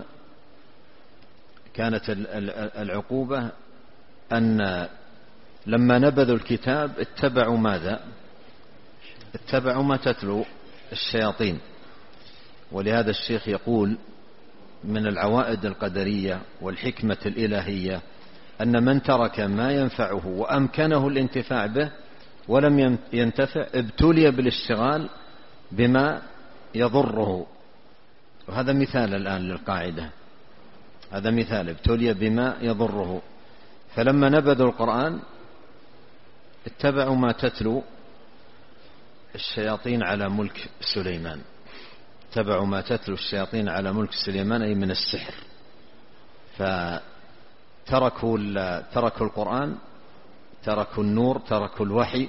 كانت العقوبة أن لما نبذوا الكتاب اتبعوا ماذا؟ اتبعوا ما تتلو الشياطين. ولهذا الشيخ يقول من العوائد القدرية والحكمة الإلهية أن من ترك ما ينفعه وأمكنه الانتفاع به ولم ينتفع ابتلي بالاشتغال بما يضره. وهذا مثال الآن للقاعدة، هذا مثال، ابتلي بما يضره. فلما نبذوا القرآن اتبعوا ما تتلو الشياطين على ملك سليمان، اتبعوا ما تتلو الشياطين على ملك سليمان أي من السحر. فتركوا تركوا القرآن، تركوا النور، تركوا الوحي،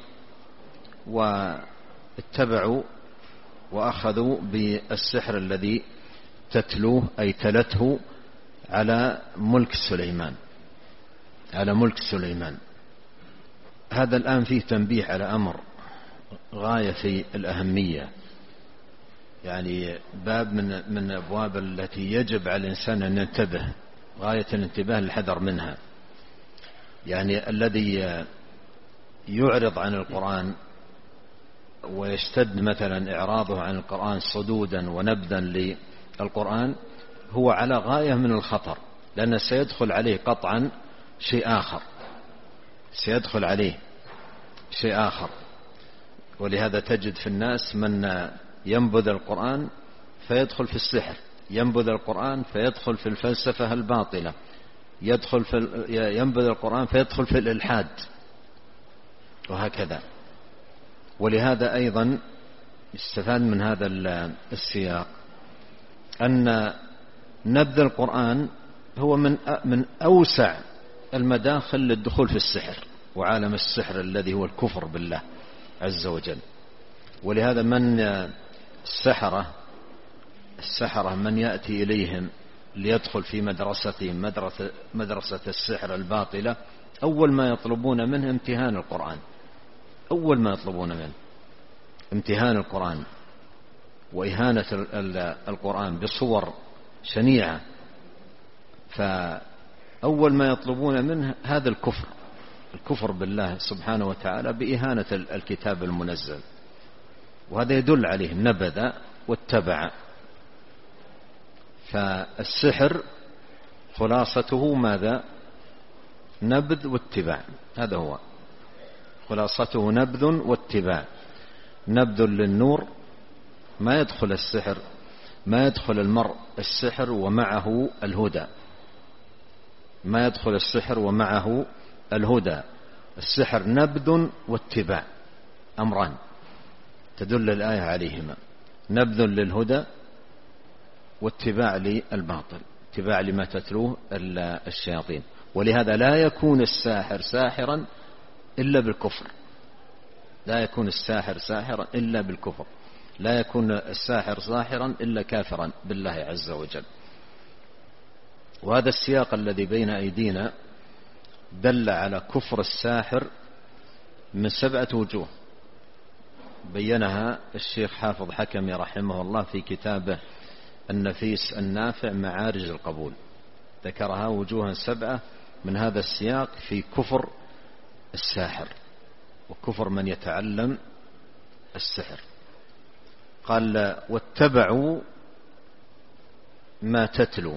واتبعوا وأخذوا بالسحر الذي تتلوه أي تلته على ملك سليمان على ملك سليمان. هذا الآن فيه تنبيه على أمر غاية في الأهمية، يعني باب من من أبواب التي يجب على الإنسان أن ينتبه غاية الانتباه للحذر منها. يعني الذي يعرض عن القرآن ويشتد مثلا إعراضه عن القرآن صدودا ونبذا للقرآن هو على غاية من الخطر، لأنه سيدخل عليه قطعا شيء آخر سيدخل عليه شيء آخر. ولهذا تجد في الناس من ينبذ القرآن فيدخل في السحر، ينبذ القرآن فيدخل في الفلسفة الباطلة، يدخل في ينبذ القرآن فيدخل في الإلحاد، وهكذا. ولهذا أيضا استفاد من هذا السياق أن نبذ القرآن هو من من أوسع المداخل للدخول في السحر وعالم السحر الذي هو الكفر بالله عز وجل. ولهذا من السحرة السحرة من يأتي إليهم ليدخل في مدرستهم مدرسة, مدرسة السحر الباطلة، أول ما يطلبون منه امتهان القرآن، أول ما يطلبون منه امتهان القرآن وإهانة القرآن بصور شنيعة، فأول ما يطلبون منه هذا الكفر، الكفر بالله سبحانه وتعالى بإهانة الكتاب المنزل، وهذا يدل عليه نبذ واتبع. فالسحر خلاصته ماذا؟ نبذ واتباع، هذا هو خلاصته، نبذ واتباع. نبذ للنور، ما يدخل السحر ما يدخل المرء السحر ومعه الهدى، ما يدخل السحر ومعه الهدى. السحر نبذ واتباع، أمران تدل الآية عليهما، نبذ للهدى واتباع للباطل، اتباع لما تتلوه الشياطين. ولهذا لا يكون الساحر ساحرا إلا بالكفر، لا يكون الساحر ساحرا إلا بالكفر، لا يكون الساحر ساحرا إلا كافرا بالله عز وجل. وهذا السياق الذي بين أيدينا دل على كفر الساحر من سبعة وجوه، بينها الشيخ حافظ حكمي رحمه الله في كتابه النفيس النافع معارج القبول، ذكرها وجوها سبعة من هذا السياق في كفر الساحر وكفر من يتعلم السحر. قال واتبعوا ما تتلو،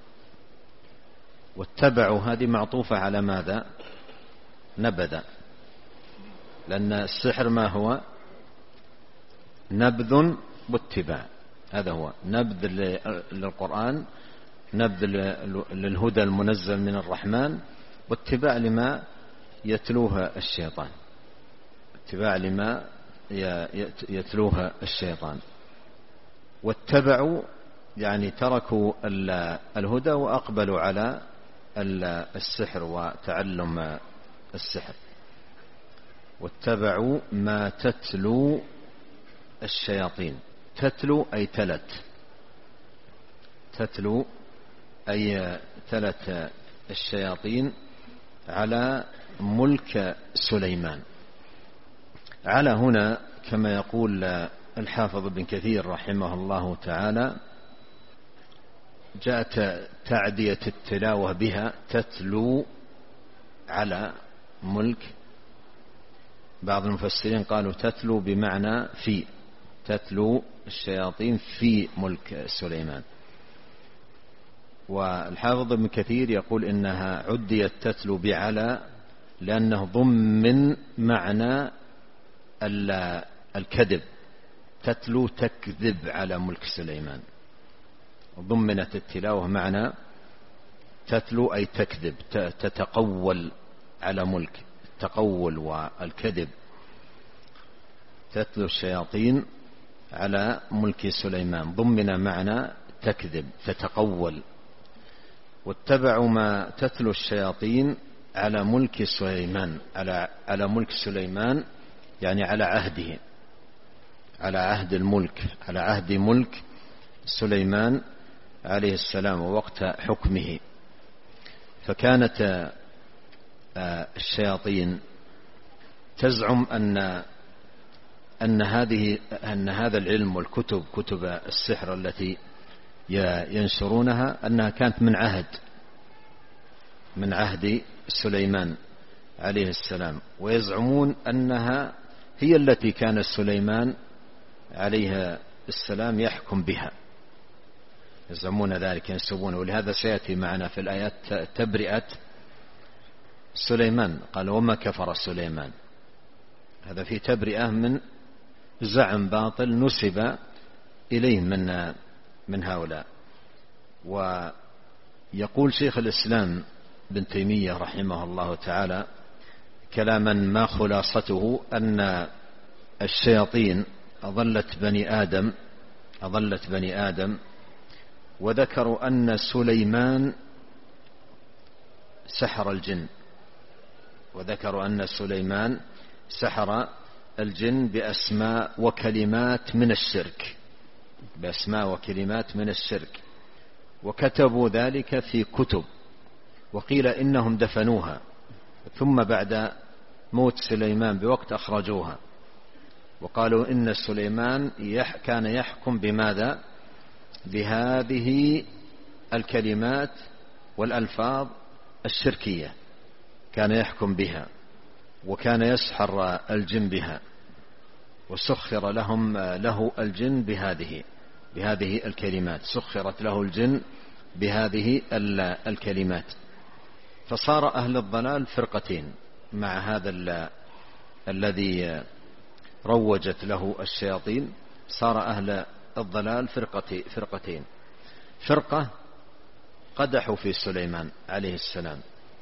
واتبعوا هذه معطوفة على ماذا؟ نبذ، لأن السحر ما هو؟ نبذ واتباع، هذا هو نبذ للقرآن، نبذ للهدى المنزل من الرحمن، واتباع لما يتلوها الشيطان، اتباع لما يتلوها الشيطان. واتبعوا يعني تركوا الهدى وأقبلوا على السحر وتعلم السحر. واتبعوا ما تتلو الشياطين، تتلو أي تلت، تتلو أي تلت الشياطين على ملك سليمان. على هنا كما يقول الحافظ ابن كثير رحمه الله تعالى جاءت تعدية التلاوة بها، تتلو على ملك. بعض المفسرين قالوا تتلو بمعنى في، تتلو الشياطين في ملك سليمان. والحافظ ابن كثير يقول إنها عديت تتلو بعلى لأنه ضمن معنى الكذب، تتلو تكذب على ملك سليمان، ضمنت التلاوة معنى تتلو أي تكذب، تتقول على ملك، التقول والكذب. تتلو الشياطين على ملك سليمان ضمن معنى تكذب تتقول. واتبعوا ما تتلو الشياطين على ملك سليمان، على على ملك سليمان يعني على عهده، على عهد الملك، على عهد ملك سليمان عليه السلام ووقت حكمه. فكانت الشياطين تزعم أن أن هذه أن هذا العلم والكتب، كتب السحر التي ينشرونها، أنها كانت من عهد من عهد سليمان عليه السلام، ويزعمون أنها هي التي كان سليمان عليه السلام يحكم بها، يزعمون ذلك ينسبون. ولهذا سيأتي معنا في الآيات تبرئة سليمان، قال وما كفر سليمان، هذا في تبرئة من زعم باطل نسب إليه من من هؤلاء. ويقول شيخ الإسلام ابن تيمية رحمه الله تعالى كلاما ما خلاصته أن الشياطين أضلت بني آدم أضلت بني آدم وذكروا أن سليمان سحر الجن، وذكروا أن سليمان سحر الجن بأسماء وكلمات من الشرك، بأسماء وكلمات من الشرك، وكتبوا ذلك في كتب، وقيل إنهم دفنوها ثم بعد موت سليمان بوقت أخرجوها. وقالوا إن سليمان يح كان يحكم بماذا؟ بهذه الكلمات والألفاظ الشركية، كان يحكم بها، وكان يسحر الجن بها، وسخر لهم له الجن بهذه بهذه الكلمات، سخرت له الجن بهذه الكلمات. فصار أهل الضلال فرقتين مع هذا الذي روجت له الشياطين. صار أهل الضلال فرقتين، فرقة قدحوا في سليمان عليه السلام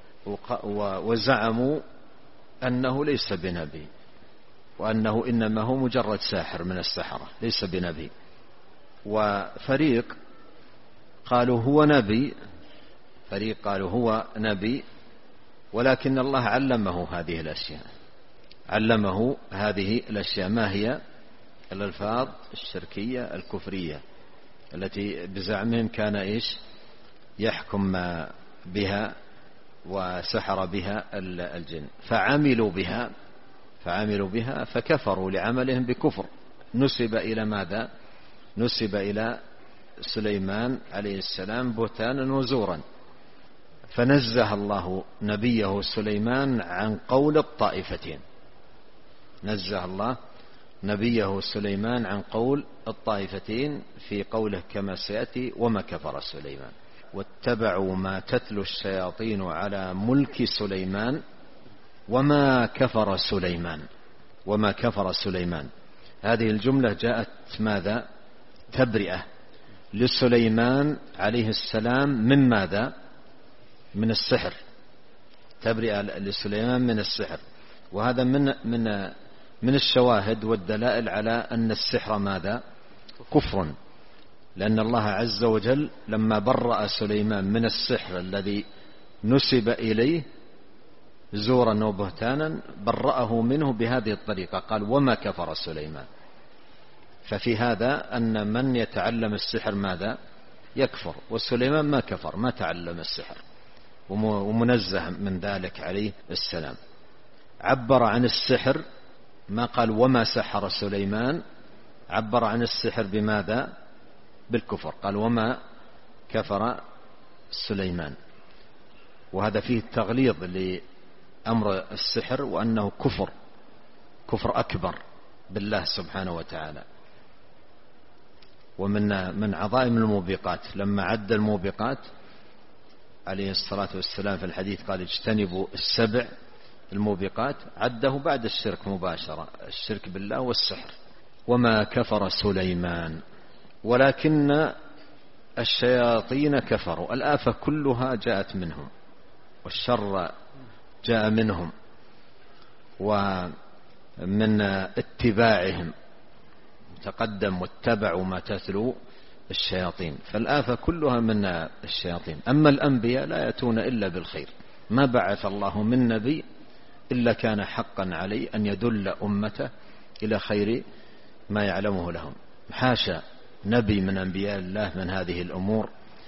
وزعموا أنه ليس بنبي، وأنه إنما هو مجرد ساحر من السحرة ليس بنبي. وفريق قالوا هو نبي، فريق قالوا هو نبي، ولكن الله علمه هذه الأشياء، علمه هذه الأشياء. ما هي؟ الألفاظ الشركية الكفرية التي بزعمهم كان إيش يحكم بها وسحر بها الجن، فعملوا بها فعملوا بها فكفروا لعملهم بكفر. نسب إلى ماذا؟ نسب إلى سليمان عليه السلام بهتانا وزورا، فنزه الله نبيه سليمان عن قول الطائفتين، نزه الله نبيه سليمان عن قول الطائفتين في قوله كما سيأتي: وما كفر سليمان واتبعوا ما تتلو الشياطين على ملك سليمان وما كفر سليمان وما كفر سليمان. هذه الجملة جاءت ماذا؟ تبرئة لسليمان عليه السلام من ماذا؟ من السحر، تبرئة لسليمان من السحر. وهذا من من من الشواهد والدلائل على أن السحر ماذا؟ كفر، لأن الله عز وجل لما برأ سليمان من السحر الذي نسب إليه زورا وبهتانا برأه منه بهذه الطريقة، قال: وما كفر سليمان. ففي هذا أن من يتعلم السحر ماذا؟ يكفر، وسليمان ما كفر، ما تعلم السحر، ومنزه من ذلك عليه السلام. عبر عن السحر، ما قال وما سحر سليمان، عبر عن السحر بماذا؟ بالكفر، قال وما كفر سليمان. وهذا فيه التغليظ لأمر السحر، وأنه كفر كفر أكبر بالله سبحانه وتعالى. ومن من عظائم الموبقات لما عد الموبقات عليه الصلاة والسلام في الحديث قال: اجتنبوا السبع الموبقات، عده بعد الشرك مباشرة، الشرك بالله والسحر. وما كفر سليمان ولكن الشياطين كفروا. الآفة كلها جاءت منهم، والشر جاء منهم، ومن اتباعهم تقدم واتبعوا ما تتلو الشياطين، فالآفة كلها من الشياطين. أما الأنبياء لا يأتون إلا بالخير، ما بعث الله من نبي إلا كان حقا عليه أن يدل أمته إلى خير ما يعلمه لهم. حاشا نبي من أنبياء الله من هذه الأمور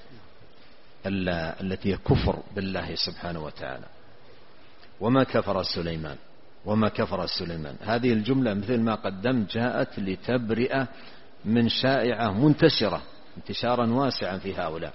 التي هي كفر بالله سبحانه وتعالى. وما كفر سليمان وما كفر سليمان، هذه الجملة مثل ما قدمت جاءت لتبرئة من شائعة منتشرة انتشارا واسعا في هؤلاء،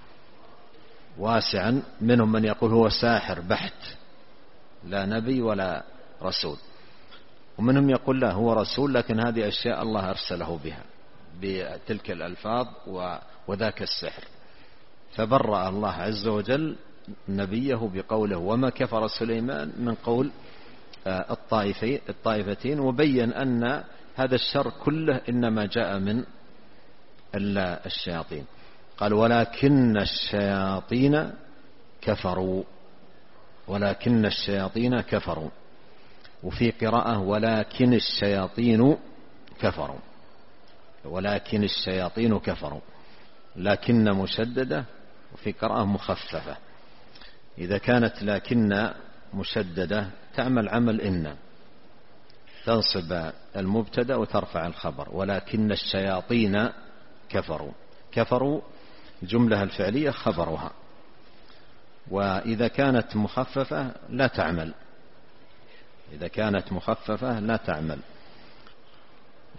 واسعا، منهم من يقول هو ساحر بحت لا نبي ولا رسول، ومنهم يقول لا هو رسول لكن هذه أشياء الله أرسله بها بتلك الألفاظ وذاك السحر. فبرأ الله عز وجل نبيه بقوله وما كفر سليمان من قول الطائفتين، وبين أن هذا الشر كله إنما جاء من الشياطين. قال ولكن الشياطين كفروا، ولكن الشياطين كفروا، وفي قراءة ولكن الشياطين كفروا، ولكن الشياطين كفروا، لكن مشددة، وفي قراءة مخففة. إذا كانت لكن مشددة تعمل عمل إن، تنصب المبتدأ وترفع الخبر. ولكن الشياطين كفروا، كفروا جملة الفعلية خبرها. وإذا كانت مخففة لا تعمل، إذا كانت مخففة لا تعمل.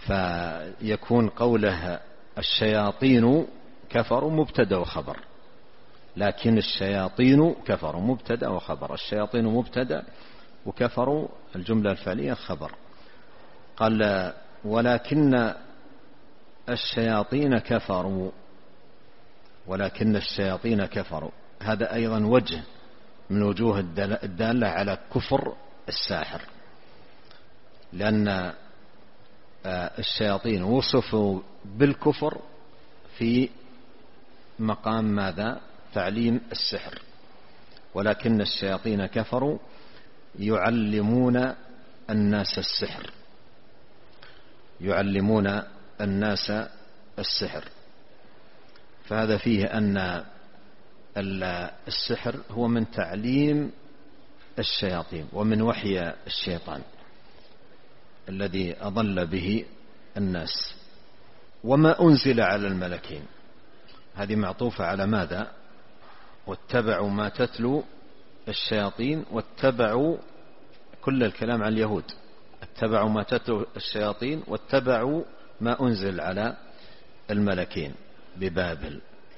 فيكون قوله الشياطين كفروا مبتدأ وخبر، لكن الشياطين كفروا مبتدأ وخبر، الشياطين مبتدأ وكفروا الجملة الفعلية خبر. قال ولكن الشياطين كفروا، ولكن الشياطين كفروا، هذا أيضا وجه من وجوه الدالة على كفر الساحر، لأن الشياطين وصفوا بالكفر في مقام ماذا؟ تعليم السحر. ولكن الشياطين كفروا يعلمون الناس السحر، يعلمون الناس السحر. فهذا فيه أن السحر هو من تعليم الشياطين ومن وحي الشيطان الذي أضل به الناس. وما أنزل على الملكين، هذه معطوفة على ماذا؟ واتبعوا ما تتلو الشياطين، واتبعوا كل الكلام عن اليهود، اتبعوا ما تتلو الشياطين واتبعوا ما أنزل على الملكين ببابل.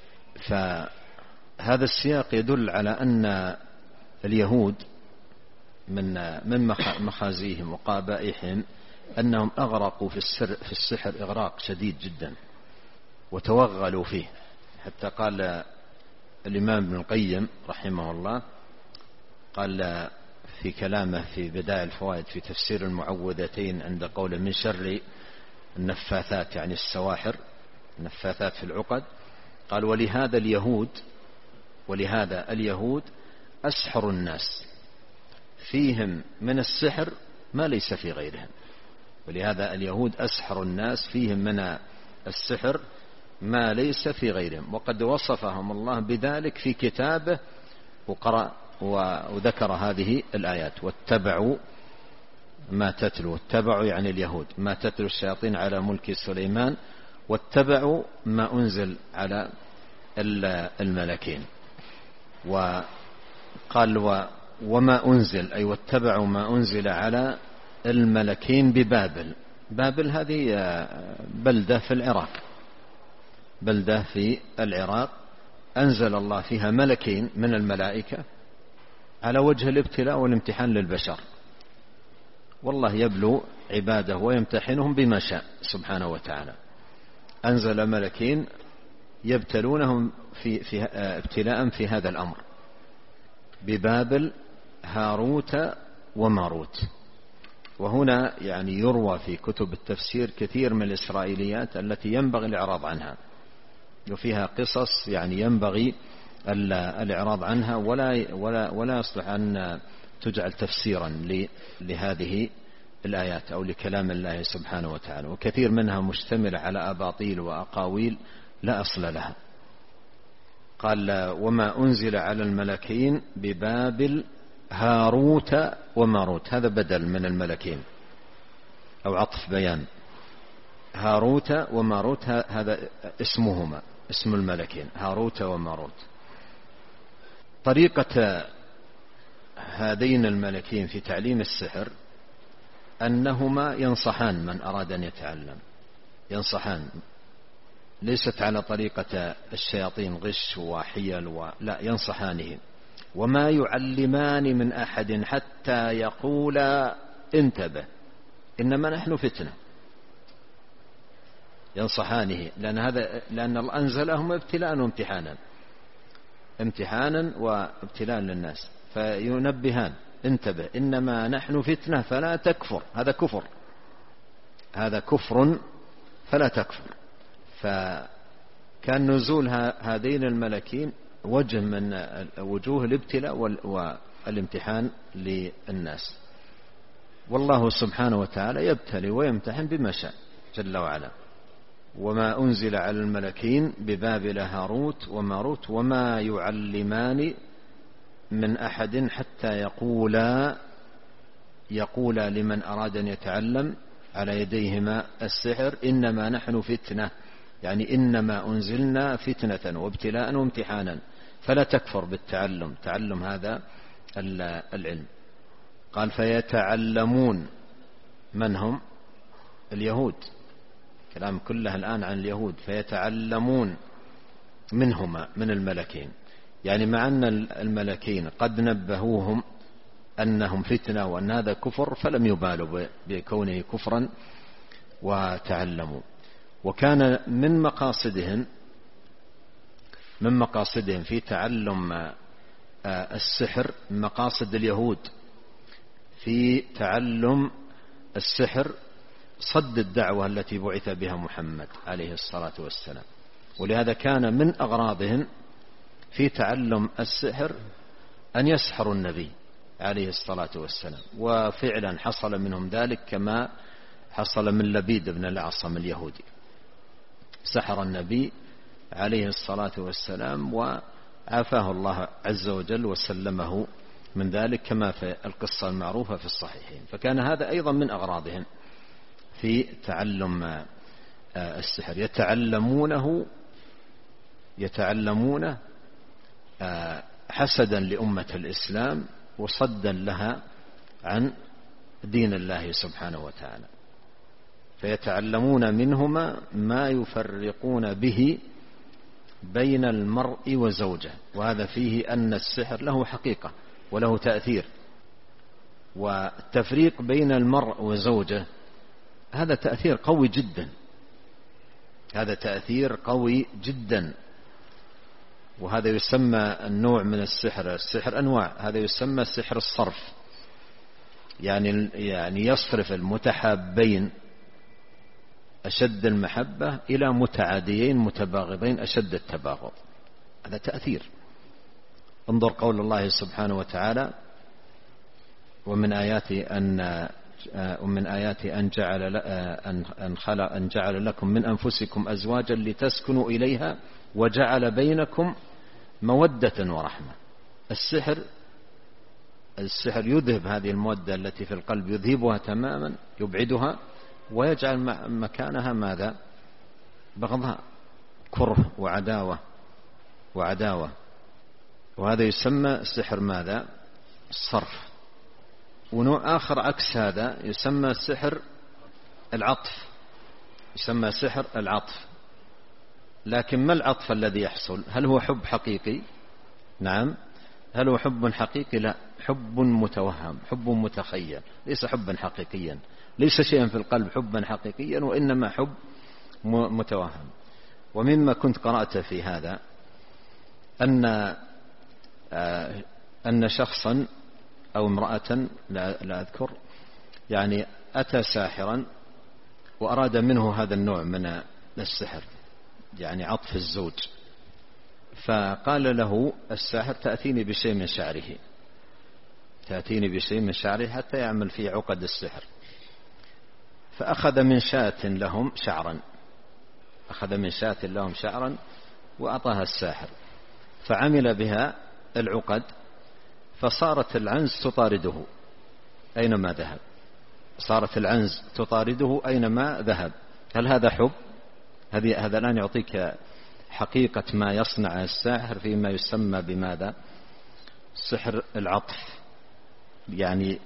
فهذا السياق يدل على أن اليهود من من مخازيهم وقبائحهم أنهم أغرقوا في السر في السحر إغراق شديد جدا وتوغلوا فيه، حتى قال الإمام ابن القيم رحمه الله قال في كلامه في بداية الفوائد في تفسير المعوذتين عند قوله من شر النفاثات، يعني السواحر النفاثات في العقد، قال ولهذا اليهود ولهذا اليهود أسحر الناس، فيهم من السحر ما ليس في غيرهم. ولهذا اليهود أسحر الناس، فيهم من السحر ما ليس في غيرهم. وقد وصفهم الله بذلك في كتابه وقرأ وذكر هذه الآيات: واتبعوا ما تتلو، واتبعوا يعني اليهود ما تتلو الشياطين على ملك سليمان، واتبعوا ما أنزل على الملكين. وقال وما أنزل أي واتبعوا ما أنزل على الملكين ببابل. بابل هذه بلدة في العراق، بلدة في العراق أنزل الله فيها ملكين من الملائكة على وجه الابتلاء والامتحان للبشر، والله يبلو عباده ويمتحنهم بما شاء سبحانه وتعالى. أنزل ملكين يبتلونهم في, في ابتلاء في هذا الأمر ببابل، هاروت وماروت. وهنا يعني يروى في كتب التفسير كثير من الإسرائيليات التي ينبغي الإعراض عنها، وفيها قصص يعني ينبغي الإعراض عنها، ولا ولا ولا يصلح أن تجعل تفسيرا لهذه الآيات أو لكلام الله سبحانه وتعالى، وكثير منها مشتمل على أباطيل وأقاويل لا أصل لها. قال وما أنزل على الملكين ببابل هاروت وماروت، هذا بدل من الملكين أو عطف بيان. هاروت وماروت هذا اسمهما، اسم الملكين هاروت وماروت. طريقة هذين الملكين في تعليم السحر أنهما ينصحان من أراد أن يتعلم، ينصحان، ليست على طريقة الشياطين غش وحيل و... لا، ينصحانه. وما يعلمان من أحد حتى يقولا انتبه إنما نحن فتنة. ينصحانه لأن هذا لأن الله أنزلهم ابتلاء وامتحانا، امتحانا وابتلاء للناس، فينبهان انتبه إنما نحن فتنة فلا تكفر. هذا كفر، هذا كفر فلا تكفر. فكان نزول هذين الملكين وجه من وجوه الابتلاء والامتحان للناس، والله سبحانه وتعالى يبتلي ويمتحن بما شاء جل وعلا. وما أنزل على الملكين ببابل هاروت وماروت وما يعلمان من أحد حتى يقولا يقولا لمن أراد أن يتعلم على يديهما السحر إنما نحن فتنة، يعني إنما أنزلنا فتنة وابتلاء وامتحانا فلا تكفر بالتعلم، تعلم هذا العلم. قال فيتعلمون، من هم؟ اليهود كلام كله الآن عن اليهود. فيتعلمون منهما، من الملكين، يعني مع أن الملكين قد نبهوهم أنهم فتنة وأن هذا كفر، فلم يبالوا بكونه كفرا وتعلموا. وكان من مقاصدهم من مقاصدهم في تعلم السحر، مقاصد اليهود في تعلم السحر صد الدعوة التي بعث بها محمد عليه الصلاة والسلام. ولهذا كان من أغراضهم في تعلم السحر أن يسحروا النبي عليه الصلاة والسلام. وفعلا حصل منهم ذلك كما حصل من لبيد بن الأعصم اليهودي، سحر النبي عليه الصلاة والسلام وعافاه الله عز وجل وسلمه من ذلك، كما في القصة المعروفة في الصحيحين. فكان هذا أيضا من أغراضهم في تعلم السحر، يتعلمونه يتعلمون حسدا لأمة الإسلام وصدا لها عن دين الله سبحانه وتعالى. فيتعلمون منهما ما يفرقون به بين المرء وزوجه، وهذا فيه أن السحر له حقيقة وله تأثير. والتفريق بين المرء وزوجه هذا تأثير قوي جدا، هذا تأثير قوي جدا. وهذا يسمى النوع من السحر، السحر أنواع، هذا يسمى سحر الصرف، يعني يعني يصرف المتحابين أشد المحبة إلى متعاديين متباغضين أشد التباغض. هذا تأثير. انظر قول الله سبحانه وتعالى: ومن آياته أن ومن آياته أن جعل أن خلق أن جعل لكم من أنفسكم أزواجا لتسكنوا إليها وجعل بينكم مودة ورحمة. السحر السحر يذهب هذه المودة التي في القلب، يذهبها تماما، يبعدها، ويجعل مكانها ماذا؟ بغضاء، كره وعداوة وعداوة. وهذا يسمى سحر ماذا؟ الصرف. ونوع آخر عكس هذا يسمى سحر العطف، يسمى سحر العطف. لكن ما العطف الذي يحصل؟ هل هو حب حقيقي؟ نعم. هل هو حب حقيقي؟ لا، حب متوهم، حب متخيل، ليس حبا حقيقيا، ليس شيئا في القلب حبا حقيقيا، وإنما حب متوهم. ومما كنت قرأت في هذا أن أن شخصا أو امرأة لا أذكر، يعني أتى ساحرا وأراد منه هذا النوع من السحر، يعني عطف الزوج. فقال له الساحر: تأتيني بشيء من شعره، تأتيني بشيء من شعره حتى يعمل فيه عقد السحر. فأخذ من شاة لهم شعرا، أخذ من شاة لهم شعرا وأعطاها الساحر، فعمل بها العقد، فصارت العنز تطارده أينما ذهب، صارت العنز تطارده أينما ذهب. هل هذا حب؟ هذا الآن يعطيك حقيقة ما يصنع الساحر فيما يسمى بماذا؟ سحر العطف، يعني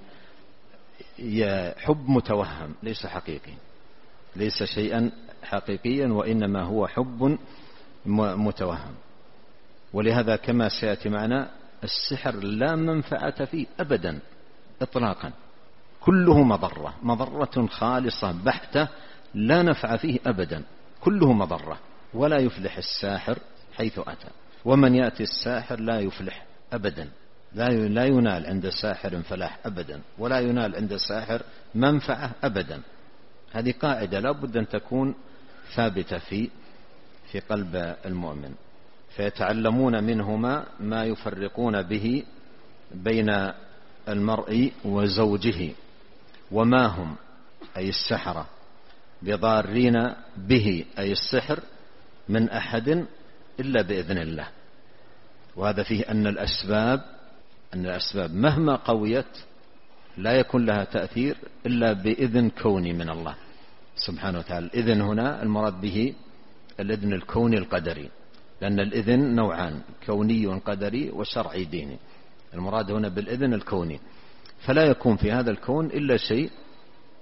حب متوهم، ليس حقيقي، ليس شيئا حقيقيا، وإنما هو حب متوهم. ولهذا كما سيأتي معنا السحر لا منفعة فيه أبدا إطلاقا، كله مضرة، مضرة خالصة بحتة، لا نفع فيه أبدا، كله مضرة، ولا يفلح الساحر حيث أتى. ومن يأتي الساحر لا يفلح أبدا، لا ينال عند ساحر فلاح أبدا، ولا ينال عند ساحر منفعة أبدا. هذه قاعدة لا بد أن تكون ثابتة في في قلب المؤمن. فيتعلمون منهما ما يفرقون به بين المرء وزوجه، وما هم أي السحرة بضارين به أي السحر من أحد إلا بإذن الله. وهذا فيه أن الأسباب أن الأسباب مهما قويت لا يكون لها تأثير إلا بإذن كوني من الله سبحانه وتعالى. الإذن هنا المراد به الإذن الكوني القدري، لأن الإذن نوعان، كوني قدري وشرعي ديني. المراد هنا بالإذن الكوني، فلا يكون في هذا الكون إلا شيء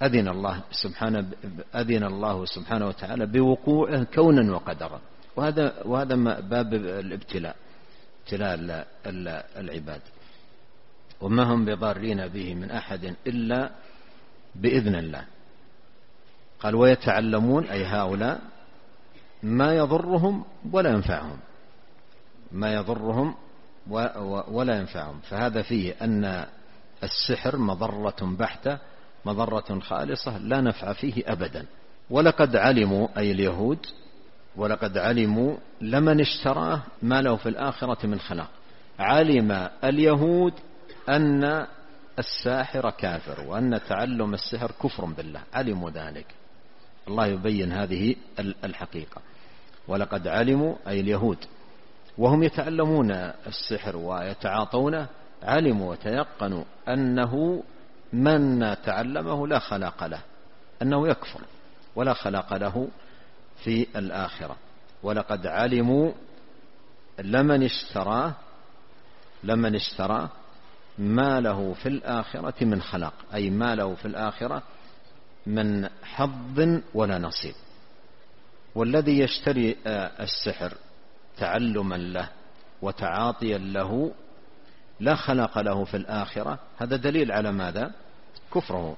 أذن الله سبحانه أذن الله سبحانه وتعالى بوقوعه كونا وقدرا. وهذا وهذا باب الابتلاء، ابتلاء العباد، وما هم بضارين به من أحد إلا بإذن الله. قال ويتعلمون أي هؤلاء ما يضرهم ولا ينفعهم، ما يضرهم ولا ينفعهم. فهذا فيه أن السحر مضرة بحتة، مضرة خالصة لا نفع فيه أبدا. ولقد علموا أي اليهود، ولقد علموا لمن اشتراه ما له في الآخرة من خلاق. علم اليهود أن الساحر كافر وأن تعلم السحر كفر بالله، علموا ذلك. الله يبين هذه الحقيقة. ولقد علموا أي اليهود وهم يتعلمون السحر ويتعاطونه، علموا وتيقنوا أنه من تعلمه لا خلاق له، أنه يكفر ولا خلاق له في الآخرة. ولقد علموا لمن اشتراه لمن اشتراه ما له في الآخرة من خلاق، أي ما له في الآخرة من حظ ولا نصيب. والذي يشتري السحر تعلما له وتعاطيا له لا خلاق له في الآخرة، هذا دليل على ماذا؟ كفره.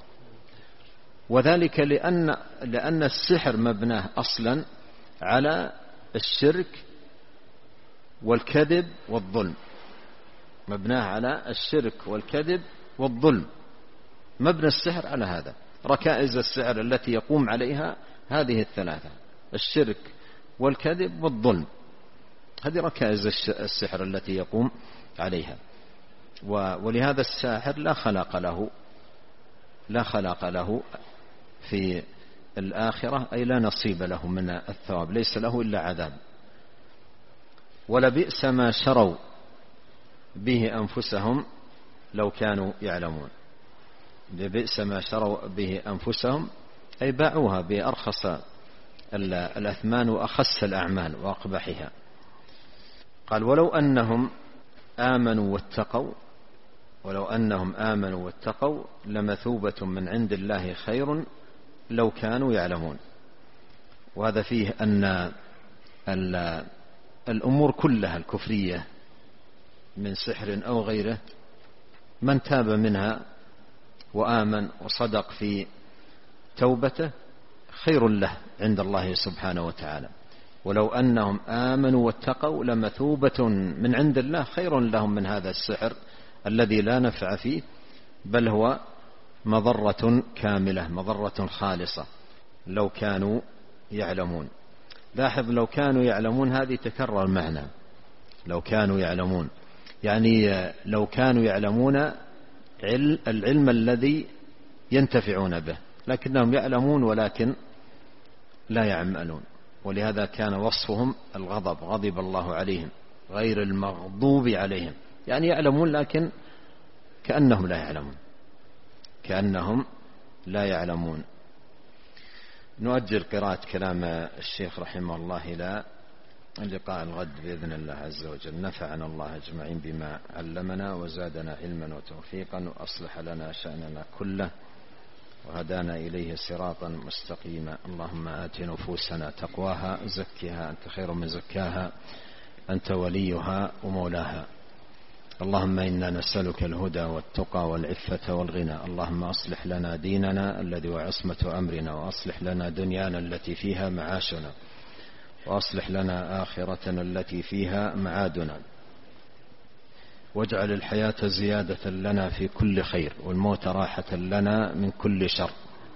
وذلك لأن لأن السحر مبناه أصلا على الشرك والكذب والظلم، مبناه على الشرك والكذب والظلم. مبنى السحر على هذا. ركائز السحر التي يقوم عليها هذه الثلاثة: الشرك والكذب والظلم. هذه ركائز السحر التي يقوم عليها. ولهذا الساحر لا خلاق له لا خلاق له في الآخرة، أي لا نصيب له من الثواب، ليس له إلا عذاب. ولبئس ما شروا به أنفسهم لو كانوا يعلمون. لبئس ما شروا به أنفسهم أي باعوها بأرخص الأثمان وأخس الأعمال وأقبحها. قال ولو أنهم آمنوا واتقوا ولو أنهم آمنوا واتقوا لمثوبة من عند الله خير لو كانوا يعلمون. وهذا فيه أن الأمور كلها الكفرية من سحر أو غيره، من تاب منها وآمن وصدق في توبته خير له عند الله سبحانه وتعالى. ولو أنهم آمنوا واتقوا لمثوبة من عند الله خير لهم من هذا السحر الذي لا نفع فيه، بل هو مضرة كاملة، مضرة خالصة لو كانوا يعلمون. لاحظ لو كانوا يعلمون، هذه تكرر المعنى. لو كانوا يعلمون يعني لو كانوا يعلمون العلم الذي ينتفعون به، لكنهم يعلمون ولكن لا يعملون. ولهذا كان وصفهم الغضب، غضب الله عليهم، غير المغضوب عليهم، يعني يعلمون لكن كأنهم لا يعلمون، كأنهم لا يعلمون. نؤجل قراءة كلام الشيخ رحمه الله إلى اللقاء الغد بإذن الله عز وجل. نفعنا الله أجمعين بما علمنا وزادنا علما وتوفيقا وأصلح لنا شأننا كله وهدانا إليه صراطا مستقيما. اللهم آت نفوسنا تقواها زكها أنت خير من زكاها أنت وليها ومولاها. اللهم إنا نسألك الهدى والتقى والعفة والغنى. اللهم أصلح لنا ديننا الذي هو عصمة أمرنا، وأصلح لنا دنيانا التي فيها معاشنا، وأصلح لنا آخرتنا التي فيها معادنا، واجعل الحياة زيادة لنا في كل خير والموت راحة لنا من كل شر.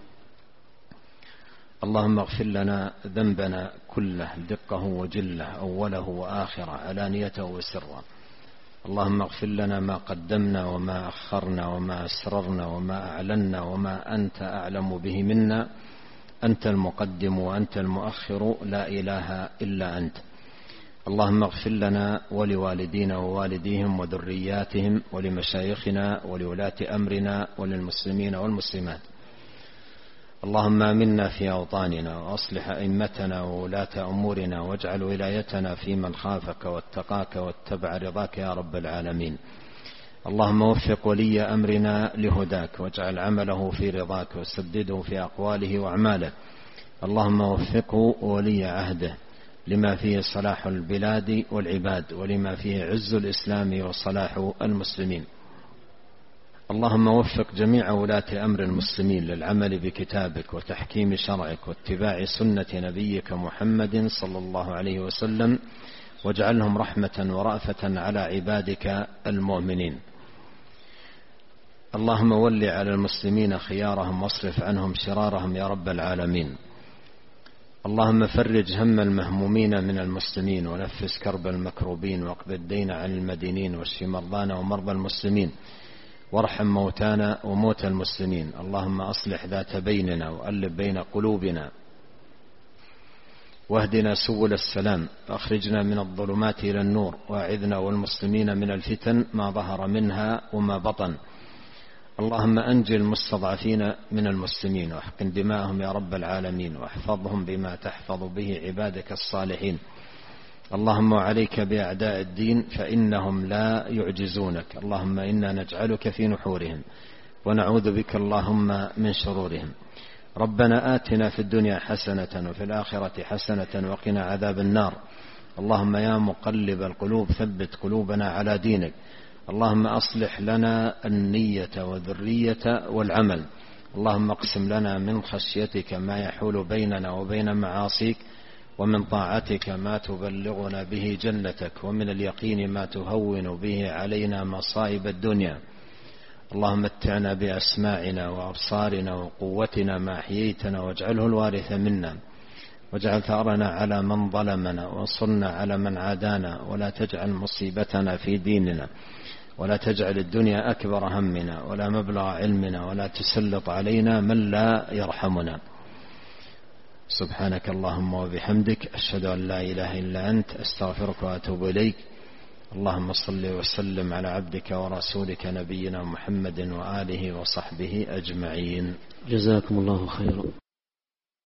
اللهم اغفر لنا ذنبنا كله دقه وجله أوله وآخره علانيته وسره. اللهم اغفر لنا ما قدمنا وما أخرنا وما أسررنا وما أعلنا وما أنت أعلم به منا. أنت المقدم وأنت المؤخر، لا إله إلا أنت. اللهم اغفر لنا ولوالدينا ووالديهم وذرياتهم ولمشايخنا ولولاة أمرنا وللمسلمين والمسلمات. اللهم آمنا في أوطاننا وأصلح أئمتنا وولاة أمورنا، واجعل ولايتنا في من خافك واتقاك واتبع رضاك يا رب العالمين. اللهم وفق ولي أمرنا لهداك، واجعل عمله في رضاك، وسدده في أقواله وأعماله. اللهم وفقه ولي عهده لما فيه صلاح البلاد والعباد، ولما فيه عز الإسلام وصلاح المسلمين. اللهم وفق جميع ولاة أمر المسلمين للعمل بكتابك وتحكيم شرعك واتباع سنة نبيك محمد صلى الله عليه وسلم، واجعلهم رحمة ورأفة على عبادك المؤمنين. اللهم ول على المسلمين خيارهم واصرف عنهم شرارهم يا رب العالمين. اللهم فرج هم المهمومين من المسلمين، ونفس كرب المكروبين، واقض الدين عن المدينين، واشف مرضانا ومرضى المسلمين، وارحم موتانا وموتى المسلمين. اللهم أصلح ذات بيننا، وألف بين قلوبنا، واهدنا سبل السلام، وأخرجنا من الظلمات إلى النور، وأعذنا والمسلمين من الفتن ما ظهر منها وما بطن. اللهم أنجي المستضعفين من المسلمين، واحقن دماءهم يا رب العالمين، واحفظهم بما تحفظ به عبادك الصالحين. اللهم عليك بأعداء الدين فإنهم لا يعجزونك. اللهم إنا نجعلك في نحورهم، ونعوذ بك اللهم من شرورهم. ربنا آتنا في الدنيا حسنة وفي الآخرة حسنة وقنا عذاب النار. اللهم يا مقلب القلوب ثبت قلوبنا على دينك. اللهم أصلح لنا النية والذرية والعمل. اللهم اقسم لنا من خشيتك ما يحول بيننا وبين معاصيك، ومن طاعتك ما تبلغنا به جنتك، ومن اليقين ما تهون به علينا مصائب الدنيا. اللهم متعنا بأسماعنا وأبصارنا وقوتنا ما أحييتنا، واجعله الوارث منا، واجعل ثأرنا على من ظلمنا، وانصرنا على من عادانا، ولا تجعل مصيبتنا في ديننا، ولا تجعل الدنيا أكبر همنا ولا مبلغ علمنا، ولا تسلط علينا من لا يرحمنا. سبحانك اللهم وبحمدك، أشهد أن لا إله إلا أنت، أستغفرك وأتوب إليك. اللهم صل وسلم على عبدك ورسولك نبينا محمد وآله وصحبه أجمعين. جزاكم الله خيرا.